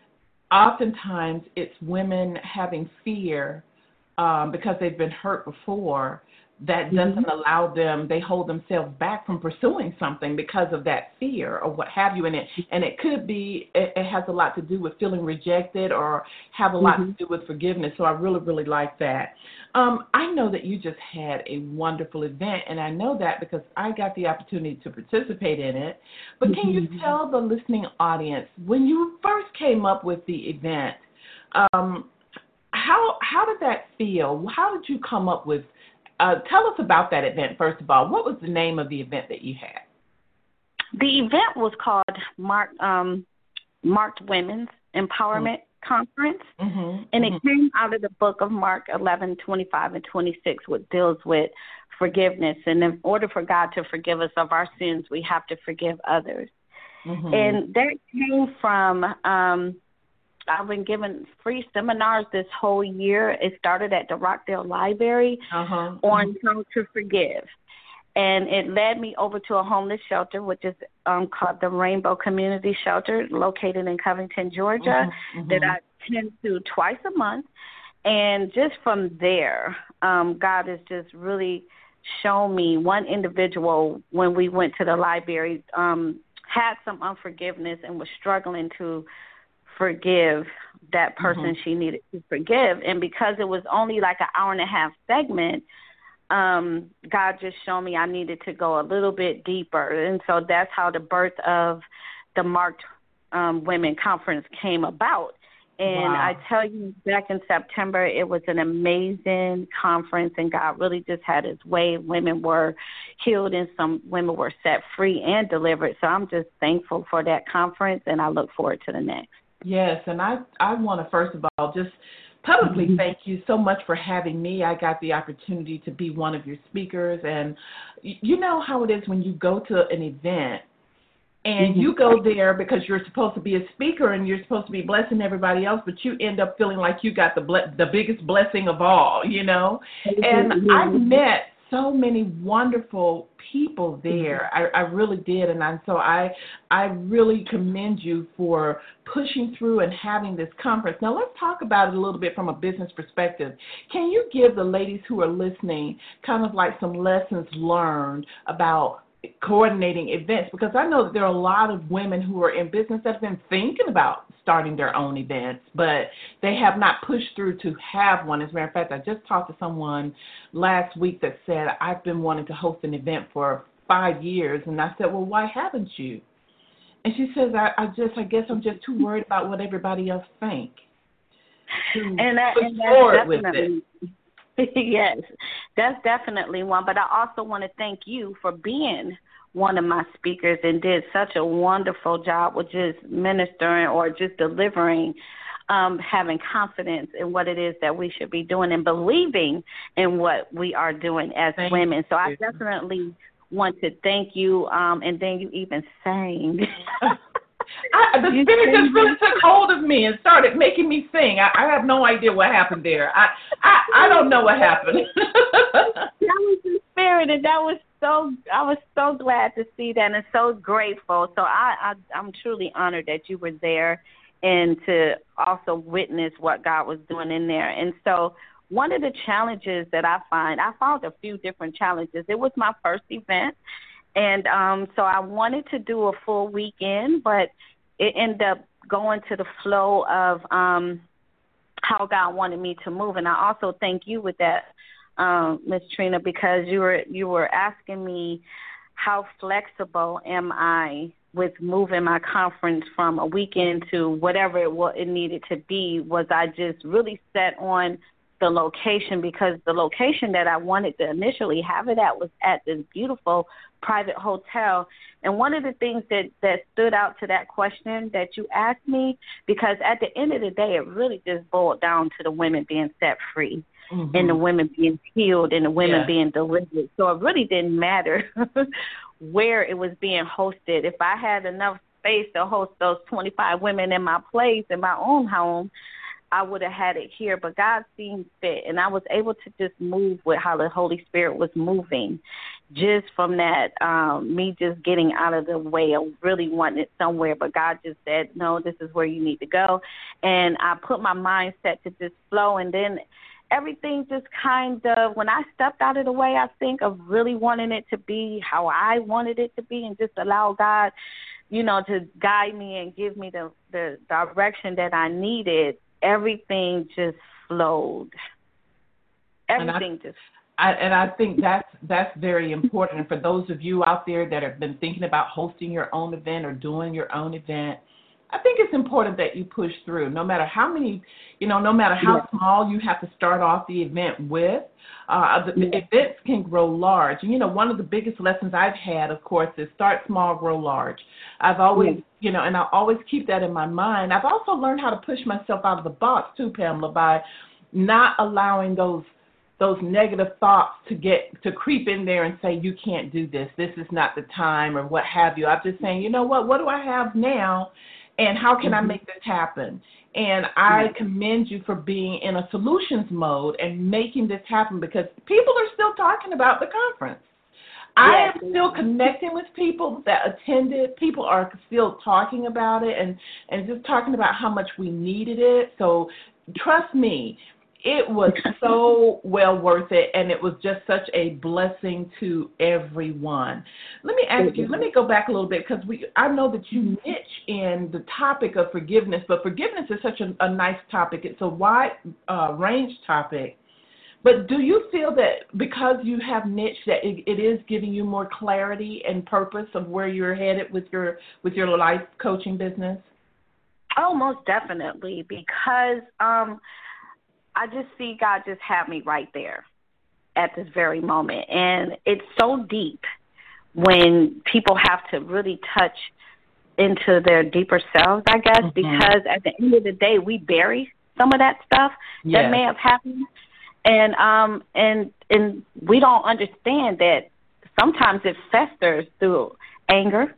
oftentimes it's women having fear um, because they've been hurt before. That doesn't mm-hmm. allow them, they hold themselves back from pursuing something because of that fear or what have you. And it, and it could be, it, it has a lot to do with feeling rejected or have a lot mm-hmm. to do with forgiveness. So I really, really like that. Um, I know that you just had a wonderful event, and I know that because I got the opportunity to participate in it. But can mm-hmm. you tell the listening audience, when you first came up with the event, um, how how did that feel? How did you come up with Uh, tell us about that event, first of all. What was the name of the event that you had? The event was called Mark, um, Marked Women's, Empowerment mm-hmm. Conference, mm-hmm. and mm-hmm. it came out of the book of Mark eleven twenty-five and twenty-six, which deals with forgiveness. And in order for God to forgive us of our sins, we have to forgive others. Mm-hmm. And that came from, um, I've been given free seminars this whole year. It started at the Rockdale Library uh-huh. on how to forgive. And it led me over to a homeless shelter, which is um, called the Rainbow Community Shelter, located in Covington, Georgia, mm-hmm. that I attend to twice a month. And just from there, um, God has just really shown me one individual when we went to the library um, had some unforgiveness and was struggling to forgive that person mm-hmm. she needed to forgive. And because it was only like an hour and a half segment, um, God just showed me I needed to go a little bit deeper. And so that's how the birth of the Marked um, Women Conference came about. And wow. I tell you, back in September, it was an amazing conference, and God really just had his way. Women were healed, and some women were set free and delivered. So I'm just thankful for that conference, and I look forward to the next. Yes, and I, I want to, first of all, just publicly mm-hmm. thank you so much for having me. I got the opportunity to be one of your speakers, and you know how it is when you go to an event, and mm-hmm. you go there because you're supposed to be a speaker and you're supposed to be blessing everybody else, but you end up feeling like you got the ble- the biggest blessing of all, you know. And mm-hmm. I've met so many wonderful people there. Mm-hmm. I, I really did, and I, so I I really commend you for pushing through and having this conference. Now let's talk about it a little bit from a business perspective. Can you give the ladies who are listening kind of like some lessons learned about coordinating events? Because I know that there are a lot of women who are in business that have been thinking about starting their own events, but they have not pushed through to have one. As a matter of fact, I just talked to someone last week that said, I've been wanting to host an event for five years. And I said, well, why haven't you? And she says, I, I just, I guess I'm just too worried about what everybody else think. And, that, and that's definitely, yes, that's definitely one. But I also want to thank you for being one of my speakers and did such a wonderful job with just ministering or just delivering, um, having confidence in what it is that we should be doing and believing in what we are doing as thank women. So I definitely want to thank you. Um, and then you even sang. I, the spirit just really took hold of me and started making me sing. I, I have no idea what happened there. I, I, I don't know what happened. That was the spirit, and that was so. I was so glad to see that, and so grateful. So I, I, I'm truly honored that you were there, and to also witness what God was doing in there. And so, one of the challenges that I find, I found a few different challenges. It was my first event. And um, so I wanted to do a full weekend, but it ended up going to the flow of um, how God wanted me to move. And I also thank you with that, um, Miz Trina, because you were you were asking me how flexible am I with moving my conference from a weekend to whatever it, what it needed to be. Was I just really set on the location, because the location that I wanted to initially have it at was at this beautiful private hotel. And one of the things that, that stood out to that question that you asked me, because at the end of the day, it really just boiled down to the women being set free mm-hmm. and the women being healed and the women yeah. being delivered. So it really didn't matter where it was being hosted. If I had enough space to host those twenty-five women in my place, in my own home, I would have had it here, but God seemed fit, and I was able to just move with how the Holy Spirit was moving, just from that, um, me just getting out of the way of really wanting it somewhere, but God just said, no, this is where you need to go, and I put my mindset to just flow, and then everything just kind of, when I stepped out of the way, I think, of really wanting it to be how I wanted it to be, and just allow God, you know, to guide me and give me the, the direction that I needed. Everything just flowed. Everything and I, just. I, and I think that's that's very important. And for those of you out there that have been thinking about hosting your own event or doing your own event, I think it's important that you push through, no matter how many, you know, no matter how yeah. small you have to start off the event with. Uh, the yeah. events can grow large. And, you know, one of the biggest lessons I've had, of course, is start small, grow large. I've always, yeah. you know, and I always keep that in my mind. I've also learned how to push myself out of the box, too, Pamela, by not allowing those those negative thoughts to get to creep in there and say, you can't do this, this is not the time, or what have you. I'm just saying, you know what, what do I have now, and how can mm-hmm. I make this happen? And I commend you for being in a solutions mode and making this happen, because people are still talking about the conference. I am still connecting with people that attended. People are still talking about it and, and just talking about how much we needed it. So trust me, it was so well worth it, and it was just such a blessing to everyone. Let me ask you, let me go back a little bit, because we I know that you niche in the topic of forgiveness, but forgiveness is such a, a nice topic. It's a wide uh, range topic. But do you feel that because you have niche that it, it is giving you more clarity and purpose of where you're headed with your with your life coaching business? Oh, most definitely, because um, I just see God just have me right there at this very moment. And it's so deep when people have to really touch into their deeper selves, I guess, mm-hmm. because at the end of the day, we bury some of that stuff yes. that may have happened. And um and and we don't understand that sometimes it festers through anger,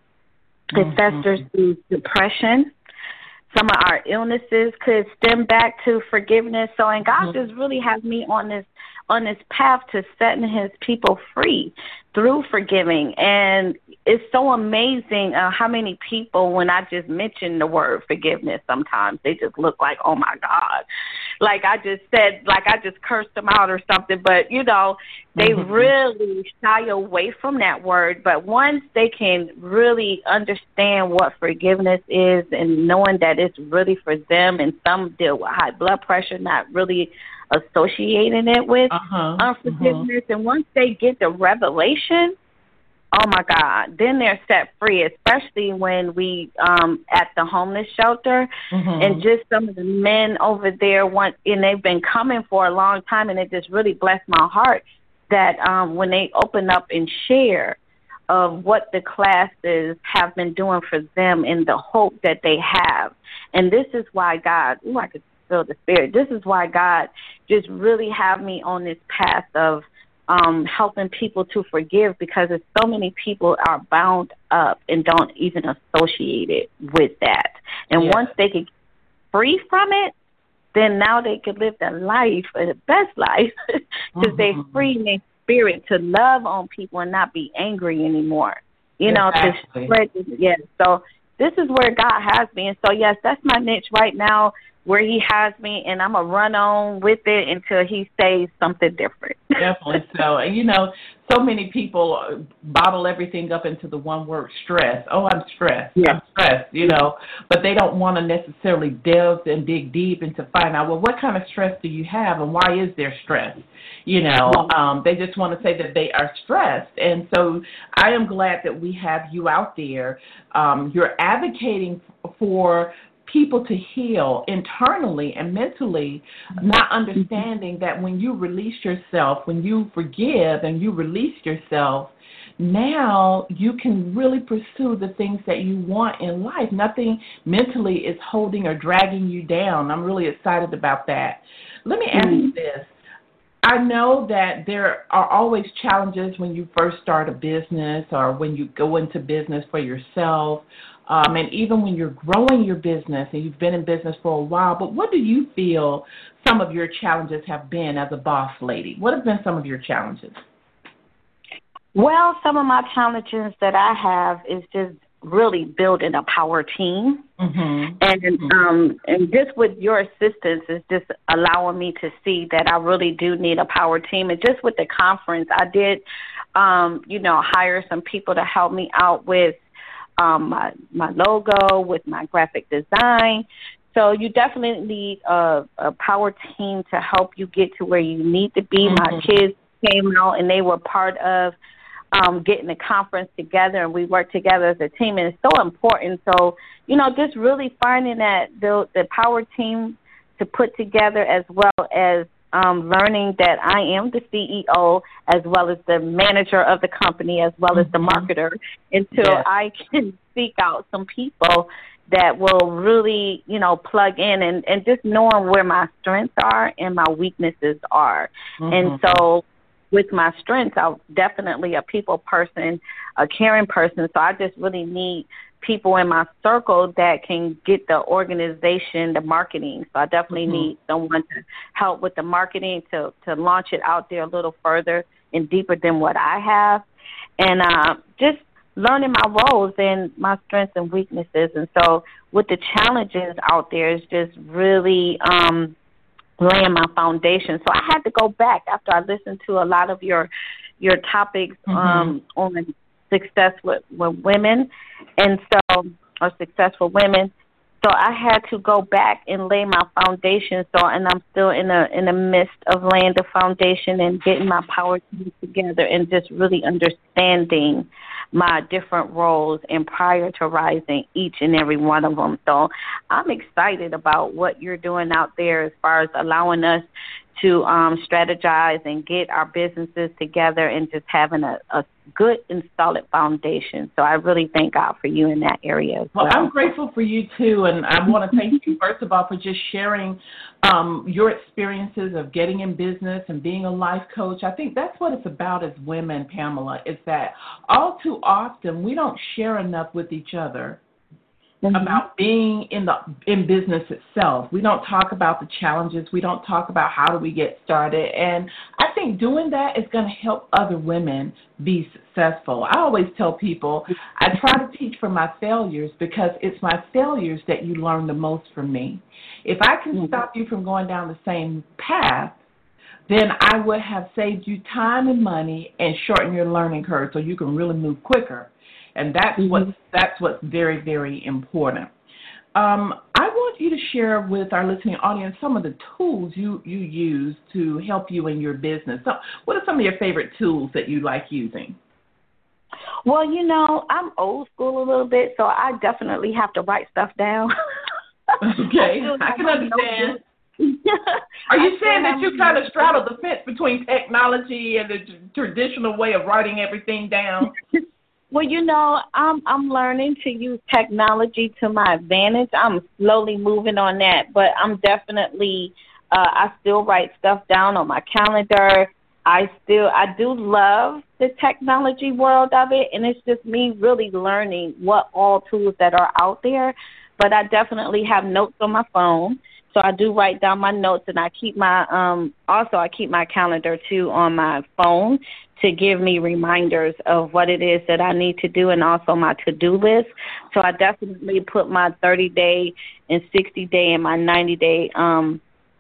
it mm-hmm. festers through depression. Some of our illnesses could stem back to forgiveness. So, and God mm-hmm. just really has me on this on this path to setting His people free through forgiving. And it's so amazing uh, how many people, when I just mention the word forgiveness, sometimes they just look like, oh my God, like I just said, like I just cursed them out or something. But, you know, they mm-hmm. really shy away from that word. But once they can really understand what forgiveness is and knowing that it's really for them, and some deal with high blood pressure, not really associating it with uh-huh, unforgiveness. Uh-huh. And once they get the revelation, oh my God, then they're set free, especially when we um at the homeless shelter mm-hmm. and just some of the men over there want, and they've been coming for a long time, and it just really blessed my heart that um when they open up and share of what the classes have been doing for them and the hope that they have. And this is why God, ooh, I could feel the Spirit. This is why God just really have me on this path of um, helping people to forgive, because there's so many people are bound up and don't even associate it with that. And yeah. once they get free from it, then now they can live their life, the best life, because mm-hmm. they're free in their spirit to love on people and not be angry anymore. You exactly. know, to spread. Yes. So this is where God has me. And so, yes, that's my niche right now, where He has me, and I'm going to run on with it until He says something different. Definitely so. And, you know, so many people bottle everything up into the one word, stress. Oh, I'm stressed. Yeah. I'm stressed, you know, but they don't want to necessarily delve and dig deep into find out, well, what kind of stress do you have, and why is there stress? You know, um, they just want to say that they are stressed. And so I am glad that we have you out there. Um, you're advocating for people to heal internally and mentally, not understanding that when you release yourself, when you forgive and you release yourself, now you can really pursue the things that you want in life. Nothing mentally is holding or dragging you down. I'm really excited about that. Let me ask you this. I know that there are always challenges when you first start a business or when you go into business for yourself. Um, and even when you're growing your business and you've been in business for a while, but what do you feel some of your challenges have been as a boss lady? What have been some of your challenges? Well, some of my challenges that I have is just really building a power team. Mm-hmm. And mm-hmm. um, and just with your assistance is just allowing me to see that I really do need a power team. And just with the conference, I did, um, you know, hire some people to help me out with Um, my, my logo, with my graphic design. So you definitely need a, a power team to help you get to where you need to be. Mm-hmm. My kids came out and they were part of um, getting the conference together, and we work together as a team, and it's so important. So, you know, just really finding that the, the power team to put together, as well as um, learning that I am the C E O as well as the manager of the company as well as the marketer, until yes. I can seek out some people that will really, you know, plug in, and, and just knowing where my strengths are and my weaknesses are. Mm-hmm. And so with my strengths, I'm definitely a people person, a caring person. So I just really need people in my circle that can get the organization, the marketing. So I definitely mm-hmm. need someone to help with the marketing to, to launch it out there a little further and deeper than what I have. And uh, just learning my roles and my strengths and weaknesses. And so with the challenges out there is just really um, laying my foundation. So I had to go back after I listened to a lot of your your topics mm-hmm. um, on success with, with women, and so, or successful women. So I had to go back and lay my foundation. So, and I'm still in the in the midst of laying the foundation and getting my power team together and just really understanding my different roles and prioritizing each and every one of them. So I'm excited about what you're doing out there as far as allowing us to um, strategize and get our businesses together and just having a, a good and solid foundation. So I really thank God for you in that area as well. Well, I'm grateful for you, too, and I want to thank you, first of all, for just sharing um, your experiences of getting in business and being a life coach. I think that's what it's about as women, Pamela, is that all too often we don't share enough with each other Mm-hmm. about being in the in business itself. We don't talk about the challenges. We don't talk about how do we get started. And I think doing that is going to help other women be successful. I always tell people I try to teach from my failures because it's my failures that you learn the most from me. If I can mm-hmm. stop you from going down the same path, then I would have saved you time and money and shortened your learning curve so you can really move quicker. And that's mm-hmm. what that's what's very, very important. Um, I want you to share with our listening audience some of the tools you, you use to help you in your business. So what are some of your favorite tools that you like using? Well, you know, I'm old school a little bit, so I definitely have to write stuff down. Okay, I, I can understand. Are you saying that you kind of straddle the fence between technology and the t- traditional way of writing everything down? Well, you know, I'm I'm learning to use technology to my advantage. I'm slowly moving on that, but I'm definitely uh, I still write stuff down on my calendar. I still I do love the technology world of it, and it's just me really learning what all tools that are out there. But I definitely have notes on my phone, so I do write down my notes, and I keep my um also I keep my calendar too on my phone to give me reminders of what it is that I need to do, and also my to-do list. So I definitely put my thirty-day and sixty-day and my ninety-day um,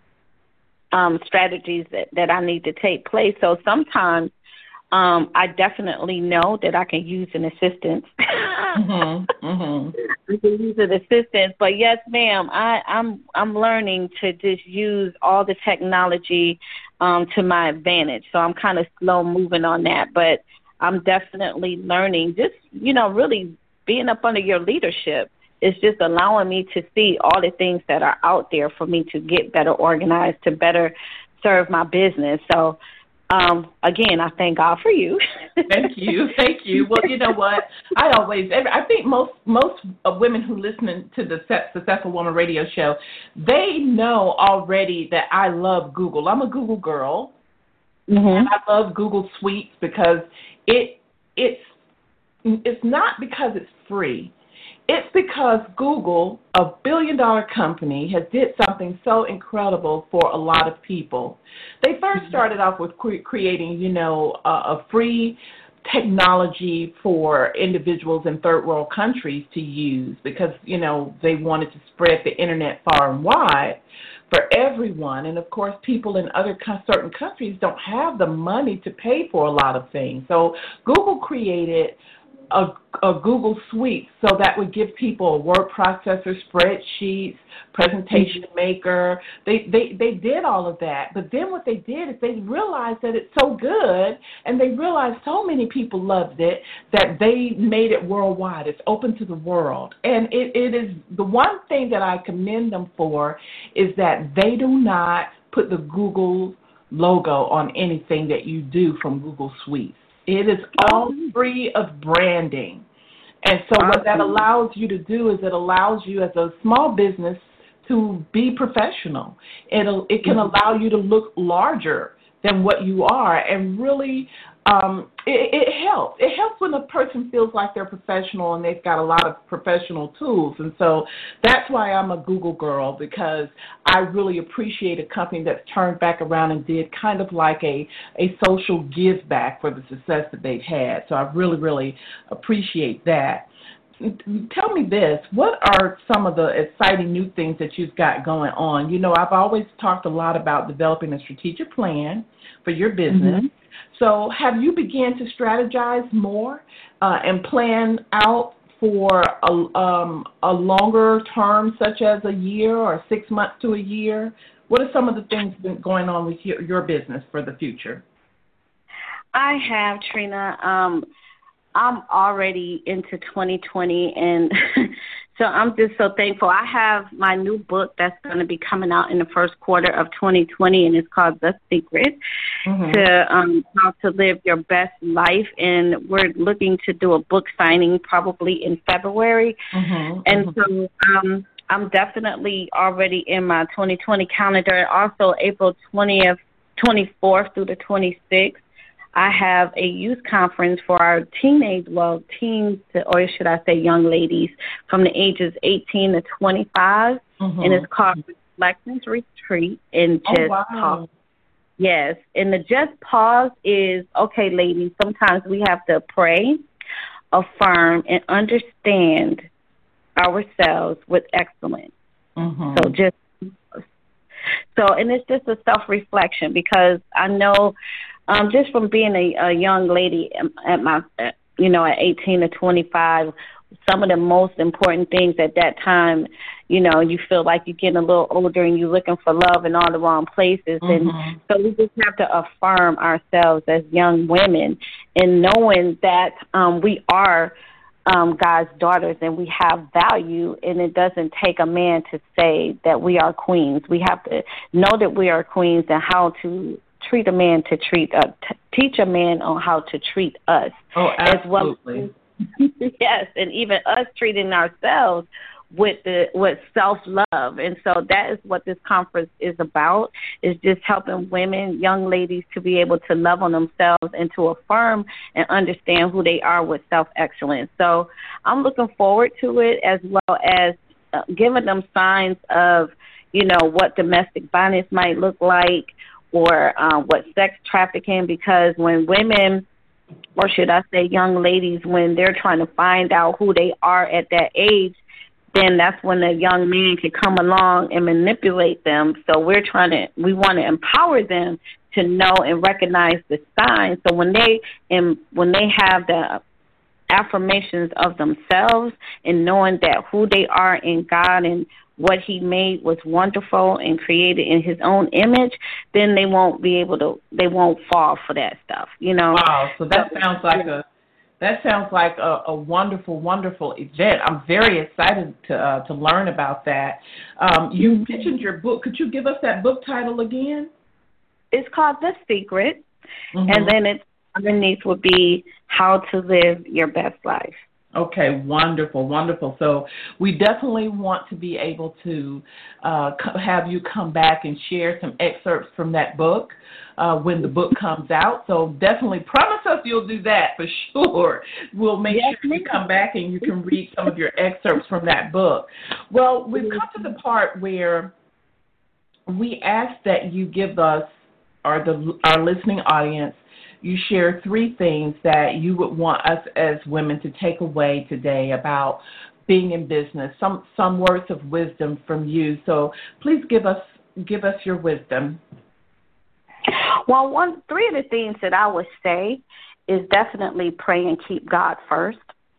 um, strategies that, that I need to take place. So sometimes um, I definitely know that I can use an assistant. mm-hmm, mm-hmm. I can use an assistant. But yes, ma'am, I, I'm I'm learning to just use all the technology Um, to my advantage. So I'm kind of slow moving on that, but I'm definitely learning. Just, you know, really being up under your leadership is just allowing me to see all the things that are out there for me to get better organized, to better serve my business. So, um, again, I thank God for you. Thank you. Thank you. Well, you know what? I always, I think most most of women who listen to the Successful Woman radio show, they know already that I love Google. I'm a Google girl, mm-hmm. and I love Google Suites because it it's it's not because it's free. It's because Google, a billion-dollar company, has did something so incredible for a lot of people. They first started off with cre- creating, you know, a, a free technology for individuals in third world countries to use because, you know, they wanted to spread the internet far and wide for everyone. And, of course, people in other co- certain countries don't have the money to pay for a lot of things. So Google created a, a Google Suite, so that would give people a word processor, spreadsheets, presentation mm-hmm. maker. They, they they did all of that. But then what they did is they realized that it's so good, and they realized so many people loved it that they made it worldwide. It's open to the world. And it, it is the one thing that I commend them for is that they do not put the Google logo on anything that you do from Google Suite. It is all free of branding. And so what that allows you to do is it allows you as a small business to be professional. It'll, it can allow you to look larger than what you are, and really um, it, it helps. It helps when a person feels like they're professional and they've got a lot of professional tools. And so that's why I'm a Google girl, because I really appreciate a company that's turned back around and did kind of like a, a social give back for the success that they've had. So I really, really appreciate that. Tell me this, what are some of the exciting new things that you've got going on? You know, I've always talked a lot about developing a strategic plan for your business. Mm-hmm. So have you began to strategize more uh, and plan out for a, um, a longer term, such as a year or six months to a year? What are some of the things been going on with your, your business for the future? I have, Trina. Um, I'm already into twenty twenty, and so I'm just so thankful. I have my new book that's going to be coming out in the first quarter of twenty twenty, and it's called The Secret, mm-hmm. to um, How to Live Your Best Life, and we're looking to do a book signing probably in February, mm-hmm. and mm-hmm. so um, I'm definitely already in my twenty twenty calendar. Also, April twentieth, twenty-fourth through the twenty-sixth. I have a youth conference for our teenage, well, teens, or should I say young ladies, from the ages eighteen to twenty-five, mm-hmm. and it's called Reflections Retreat and Just oh, wow. Pause. Yes, and the Just Pause is, okay, ladies, sometimes we have to pray, affirm, and understand ourselves with excellence. Mm-hmm. So just, so, and it's just a self-reflection, because I know, Um, just from being a, a young lady at my, you know, at eighteen to twenty-five, some of the most important things at that time, you know, you feel like you're getting a little older and you're looking for love in all the wrong places. Mm-hmm. And so we just have to affirm ourselves as young women, and knowing that um, we are um, God's daughters and we have value, and it doesn't take a man to say that we are queens. We have to know that we are queens and how to treat a man to treat uh, t- teach a man on how to treat us. Oh, absolutely. As well. Yes, and even us treating ourselves with the with self-love. And so that is what this conference is about, is just helping women, young ladies, to be able to love on themselves and to affirm and understand who they are with self-excellence. So I'm looking forward to it, as well as uh, giving them signs of, you know, what domestic violence might look like, or uh, what sex trafficking, because when women, or should I say young ladies, when they're trying to find out who they are at that age, then that's when the young man can come along and manipulate them. So we're trying to, we want to empower them to know and recognize the signs. So when they, and when they have the affirmations of themselves and knowing that who they are in God and what he made was wonderful and created in his own image, then they won't be able to, they won't fall for that stuff, you know. Wow, so that sounds like a, that sounds like a, a wonderful, wonderful event. I'm very excited to uh, to learn about that. Um, you mentioned your book. Could you give us that book title again? It's called The Secret, mm-hmm. and then it's underneath would be How to Live Your Best Life. Okay, wonderful, wonderful. So we definitely want to be able to uh, have you come back and share some excerpts from that book uh, when the book comes out. So definitely promise us you'll do that for sure. We'll make yes, sure you come back and you can read some of your excerpts from that book. Well, we've come to the part where we ask that you give us, or the, our listening audience, you share three things that you would want us as women to take away today about being in business, some some words of wisdom from you. So please give us give us your wisdom. Well, one three of the things that I would say is definitely pray and keep God first.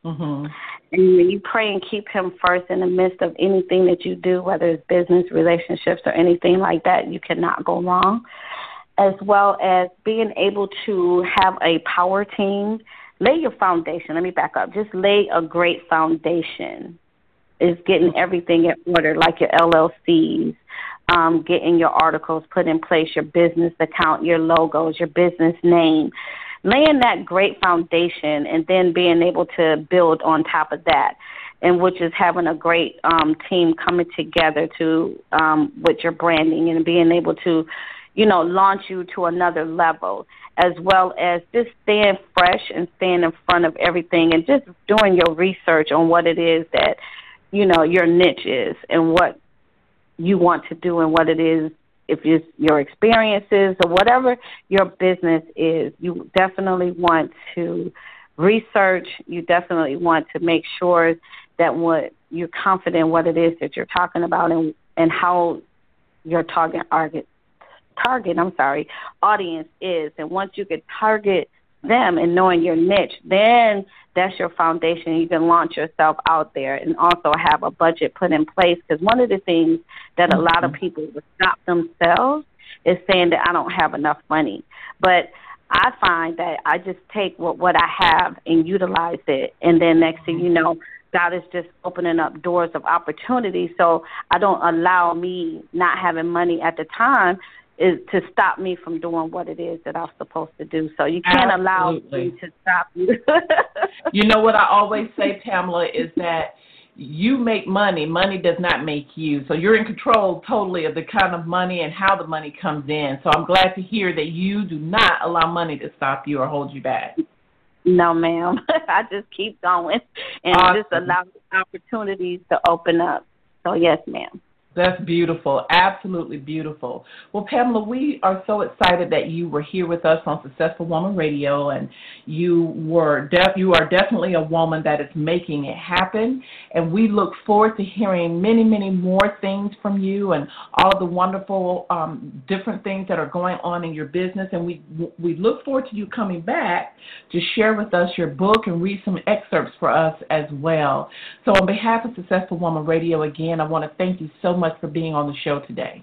Mm-hmm. And when you pray and keep him first in the midst of anything that you do, whether it's business, relationships, or anything like that, you cannot go wrong. As well as being able to have a power team. Lay your foundation. Let me back up. Just lay a great foundation. Is getting everything in order, like your L L Cs, um, getting your articles put in place, your business account, your logos, your business name. Laying that great foundation and then being able to build on top of that, and which is having a great um, team coming together to um, with your branding and being able to, you know, launch you to another level, as well as just staying fresh and staying in front of everything and just doing your research on what it is that, you know, your niche is and what you want to do and what it is. If it's your experiences or whatever your business is, you definitely want to research. You definitely want to make sure that what you're confident what it is that you're talking about and, and how your target target target I'm sorry audience is. And once you can target them and knowing your niche, then that's your foundation. You can launch yourself out there and also have a budget put in place, because one of the things that a lot of people would stop themselves is saying that I don't have enough money. But I find that I just take what, what I have and utilize it, and then next thing you know, God is just opening up doors of opportunity. So I don't allow me not having money at the time is to stop me from doing what it is that I'm supposed to do. So you can't Absolutely. allow me to stop you. You know what I always say, Pamela, is that you make money. Money does not make you. So you're in control totally of the kind of money and how the money comes in. So I'm glad to hear that you do not allow money to stop you or hold you back. No, ma'am. I just keep going and Awesome. just allow opportunities to open up. So, yes, ma'am. That's beautiful. Absolutely beautiful. Well, Pamela, we are so excited that you were here with us on Successful Woman Radio, and you were def- you are definitely a woman that is making it happen, and we look forward to hearing many, many more things from you and all the wonderful um, different things that are going on in your business, and we we look forward to you coming back to share with us your book and read some excerpts for us as well. So on behalf of Successful Woman Radio, again, I want to thank you so much for being on the show today.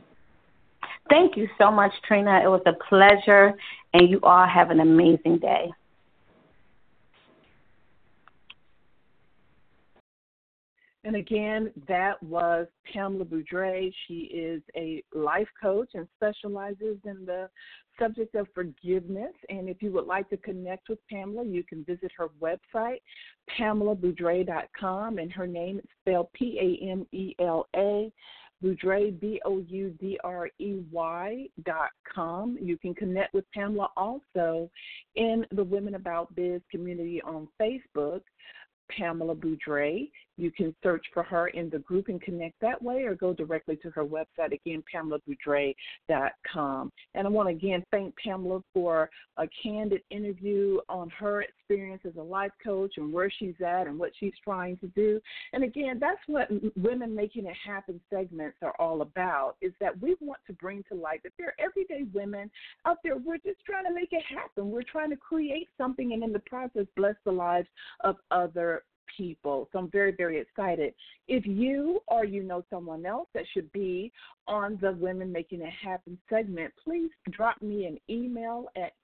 Thank you so much, Trina. It was a pleasure, and you all have an amazing day. And again, that was Pamela Boudre. She is a life coach and specializes in the subject of forgiveness. And if you would like to connect with Pamela, you can visit her website, pamela boudre dot com, and her name is spelled P A M E L A, Boudre, B O U D R E Y dot com. You can connect with Pamela also in the Women About Biz community on Facebook, Pamela Boudre. You can search for her in the group and connect that way, or go directly to her website, again, pamela boudre dot com. And I want to again thank Pamela for a candid interview on her experience as a life coach and where she's at and what she's trying to do. And again, that's what Women Making It Happen segments are all about, is that we want to bring to light that there are everyday women out there. We're just trying to make it happen. We're trying to create something, and in the process bless the lives of other people. So I'm very, very excited. If you or you know someone else that should be on the Women Making It Happen segment, please drop me an email at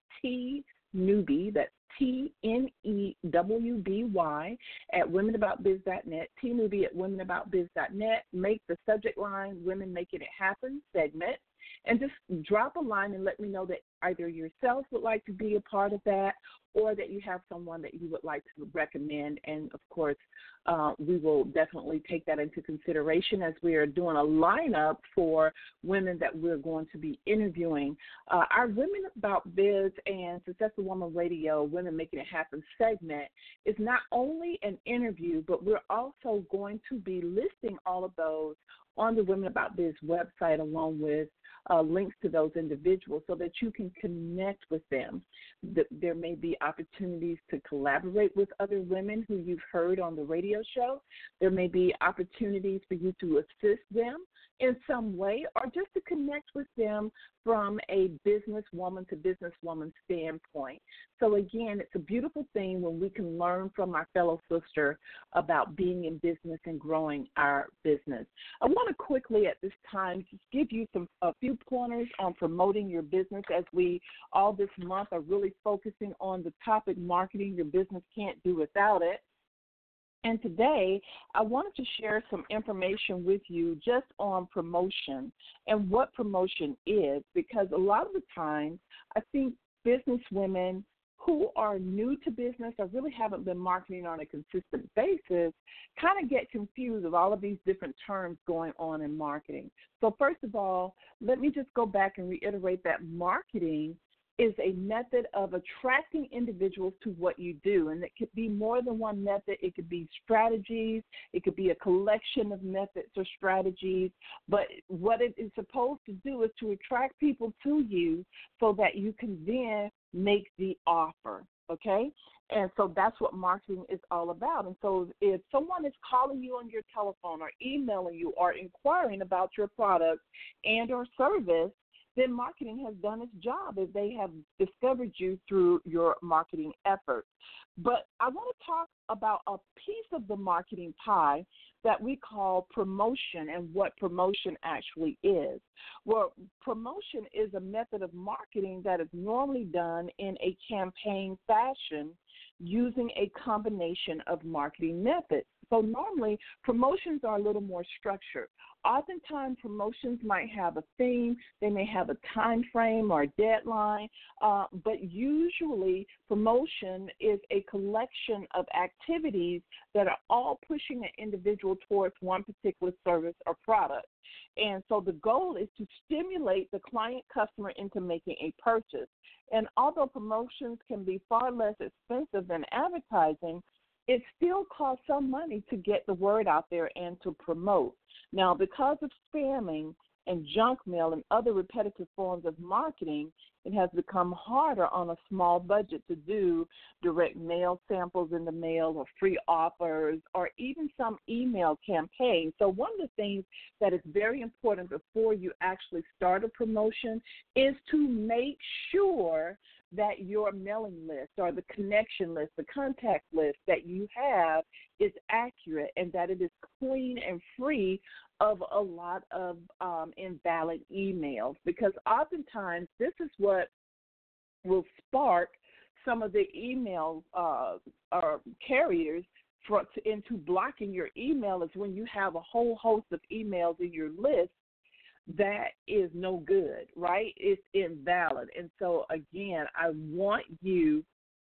tnewby, that's T N E W B Y, at women about biz dot net, tnewby at women about biz dot net. Make the subject line Women Making It Happen segment, and just drop a line and let me know that either yourself would like to be a part of that, or that you have someone that you would like to recommend. And, of course, uh, we will definitely take that into consideration as we are doing a lineup for women that we're going to be interviewing. Uh, our Women About Biz and Successful Woman Radio, Women Making It Happen segment is not only an interview, but we're also going to be listing all of those on the Women About Biz website, along with uh, links to those individuals so that you can connect with them. There may be opportunities to collaborate with other women who you've heard on the radio show. There may be opportunities for you to assist them in some way, or just to connect with them from a businesswoman to businesswoman standpoint. So again, it's a beautiful thing when we can learn from our fellow sister about being in business and growing our business. I want to quickly at this time just give you some a few pointers on promoting your business, as we all this month are really focusing on the topic marketing. Your business can't do without it. And today, I wanted to share some information with you just on promotion and what promotion is, because a lot of the time, I think business women who are new to business or really haven't been marketing on a consistent basis kind of get confused with all of these different terms going on in marketing. So first of all, let me just go back and reiterate that marketing is a method of attracting individuals to what you do. And it could be more than one method. It could be strategies. It could be a collection of methods or strategies. But what it is supposed to do is to attract people to you so that you can then make the offer, okay? And so that's what marketing is all about. And so if someone is calling you on your telephone or emailing you or inquiring about your product and or service, then marketing has done its job if they have discovered you through your marketing efforts. But I want to talk about a piece of the marketing pie that we call promotion and what promotion actually is. Well, promotion is a method of marketing that is normally done in a campaign fashion using a combination of marketing methods. So normally, promotions are a little more structured. Oftentimes, promotions might have a theme. They may have a time frame or a deadline, uh, but usually promotion is a collection of activities that are all pushing an individual towards one particular service or product. And so the goal is to stimulate the client customer into making a purchase. And although promotions can be far less expensive than advertising, it still costs some money to get the word out there and to promote. Now, because of spamming and junk mail and other repetitive forms of marketing, it has become harder on a small budget to do direct mail samples in the mail or free offers or even some email campaigns. So one of the things that is very important before you actually start a promotion is to make sure that your mailing list or the connection list, the contact list that you have is accurate and that it is clean and free of a lot of um, invalid emails, because oftentimes this is what will spark some of the email uh, or carriers for, into blocking your email, is when you have a whole host of emails in your list that is no good, right? It's invalid. And so, again, I want you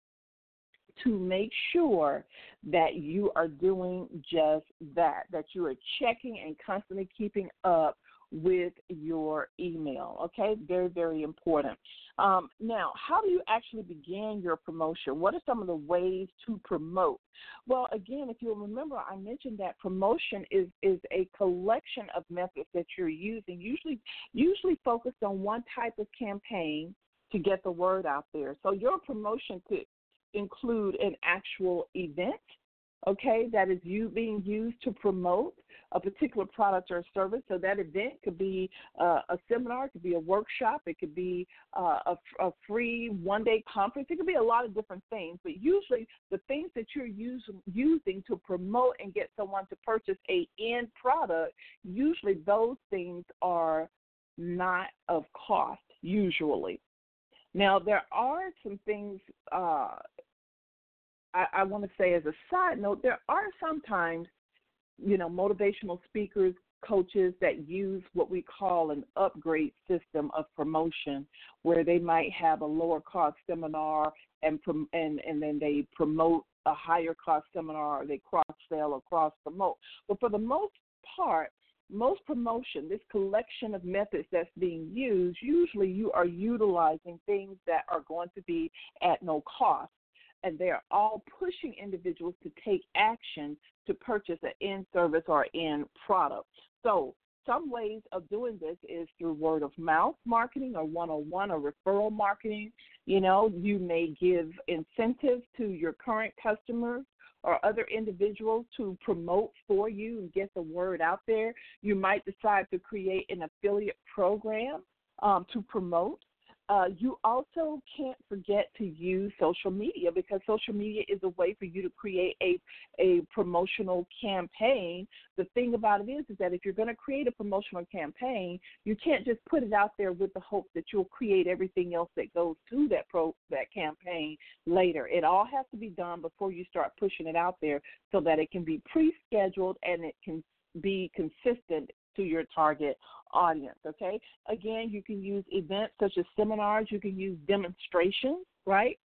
to make sure that you are doing just that, that you are checking and constantly keeping up with your email, okay? Very, very important. Um, now, how do you actually begin your promotion? What are some of the ways to promote? Well, again, if you'll remember, I mentioned that promotion is, is a collection of methods that you're using, usually, usually focused on one type of campaign to get the word out there. So your promotion could include an actual event, okay, that is you being used to promote a particular product or service. So that event could be uh, a seminar, it could be a workshop, it could be uh, a, a free one-day conference. It could be a lot of different things, but usually the things that you're use, using to promote and get someone to purchase a end product, usually those things are not of cost, usually. Now, there are some things uh, I, I want to say as a side note, there are sometimes, you know, motivational speakers, coaches that use what we call an upgrade system of promotion, where they might have a lower cost seminar and and, and then they promote a higher cost seminar, or they cross-sell or cross-promote. But for the most part, most promotion, this collection of methods that's being used, usually you are utilizing things that are going to be at no cost, and they're all pushing individuals to take action to purchase an end service or end product. So some ways of doing this is through word of mouth marketing or one-on-one or referral marketing. You know, you may give incentives to your current customers or other individuals to promote for you and get the word out there. You might decide to create an affiliate program um, to promote. Uh, you also can't forget to use social media, because social media is a way for you to create a, a promotional campaign. The thing about it is, is that if you're going to create a promotional campaign, you can't just put it out there with the hope that you'll create everything else that goes to that pro, that campaign later. It all has to be done before you start pushing it out there so that it can be pre-scheduled and it can be consistent to your target audience, okay? Again, you can use events such as seminars. You can use demonstrations, right?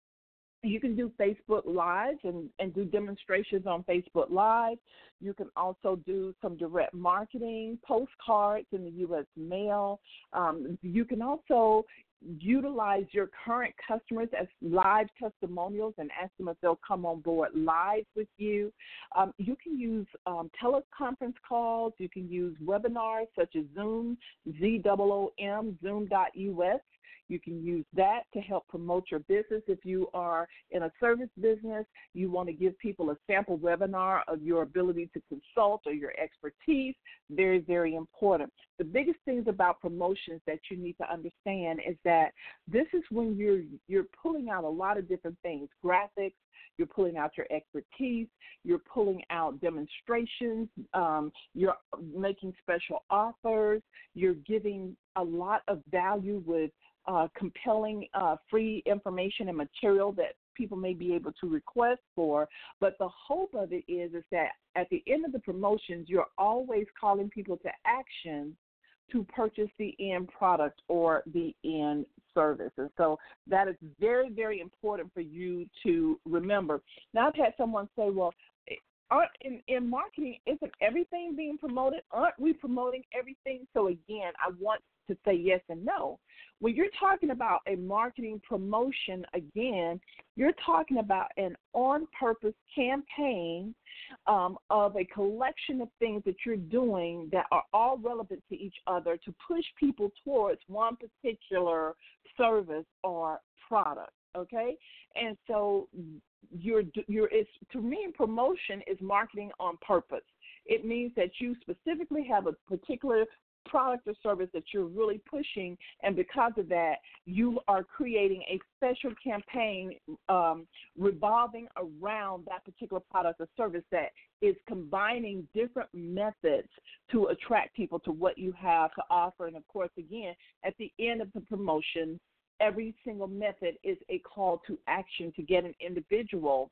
You can do Facebook Lives and, and do demonstrations on Facebook Live. You can also do some direct marketing, postcards in the U S mail. Um, you can also utilize your current customers as live testimonials and ask them if they'll come on board live with you. Um, you can use um, teleconference calls. You can use webinars such as Zoom, Z O O M, zoom dot U S. You can use that to help promote your business. If you are in a service business, you want to give people a sample webinar of your ability to consult or your expertise. Very, very important. The biggest things about promotions that you need to understand is that this is when you're you're pulling out a lot of different things, graphics, you're pulling out your expertise, you're pulling out demonstrations, um, you're making special offers, you're giving a lot of value with uh, compelling uh, free information and material that people may be able to request for. But the hope of it is, is that at the end of the promotions, you're always calling people to action to purchase the end product or the end service. And so that is very, very important for you to remember. Now, I've had someone say, well, aren't in, in marketing, isn't everything being promoted? Aren't we promoting everything? So, again, I want to say yes and no. When you're talking about a marketing promotion, again, you're talking about an on-purpose campaign um, of a collection of things that you're doing that are all relevant to each other to push people towards one particular service or product, okay? And so you're, you're, it's, to me, promotion is marketing on purpose. It means that you specifically have a particular product or service that you're really pushing, and because of that, you are creating a special campaign um, revolving around that particular product or service that is combining different methods to attract people to what you have to offer. And, of course, again, at the end of the promotion, every single method is a call to action to get an individual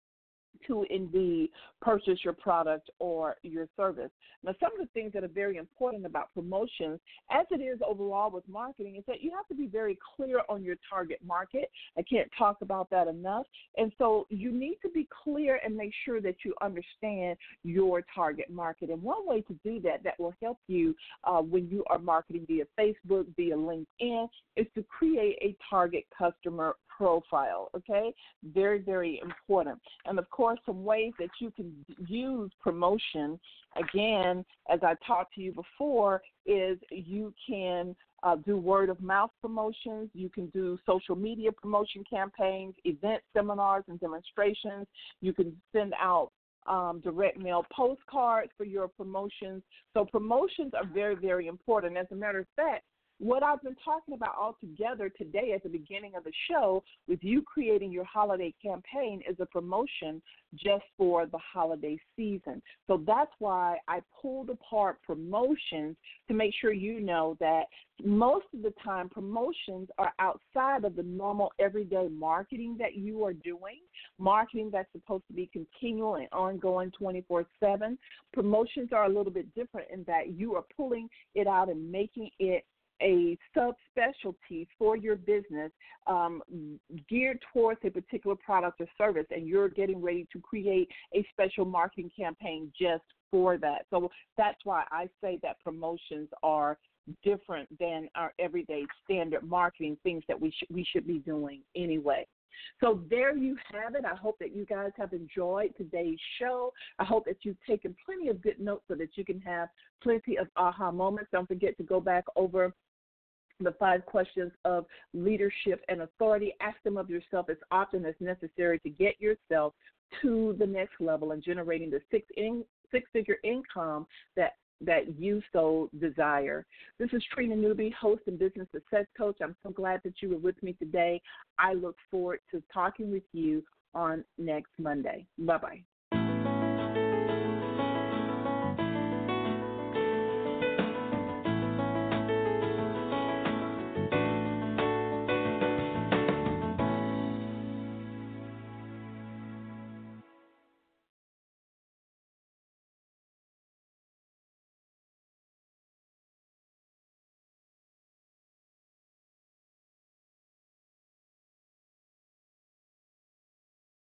to indeed purchase your product or your service. Now, some of the things that are very important about promotions, as it is overall with marketing, is that you have to be very clear on your target market. I can't talk about that enough. And so you need to be clear and make sure that you understand your target market. And one way to do that that will help you uh, when you are marketing via Facebook, via LinkedIn, is to create a target customer profile, okay? Very, very important. And, of course, some ways that you can use promotion, again, as I talked to you before, is you can uh, do word-of-mouth promotions. You can do social media promotion campaigns, event seminars and demonstrations. You can send out Um, direct mail postcards for your promotions. So promotions are very, very important. As a matter of fact, what I've been talking about all together today at the beginning of the show with you creating your holiday campaign is a promotion just for the holiday season. So that's why I pulled apart promotions to make sure you know that most of the time promotions are outside of the normal everyday marketing that you are doing, marketing that's supposed to be continual and ongoing twenty-four seven. Promotions are a little bit different in that you are pulling it out and making it a subspecialty for your business um, geared towards a particular product or service, and you're getting ready to create a special marketing campaign just for that. So that's why I say that promotions are different than our everyday standard marketing, things that we, sh- we should be doing anyway. So there you have it. I hope that you guys have enjoyed today's show. I hope that you've taken plenty of good notes so that you can have plenty of aha moments. Don't forget to go back over the five questions of leadership and authority. Ask them of yourself as often as necessary to get yourself to the next level and generating the six in, six-figure income that that you so desire. This is Trina Newby, host and business success coach. I'm so glad that you were with me today. I look forward to talking with you on next Monday. Bye-bye.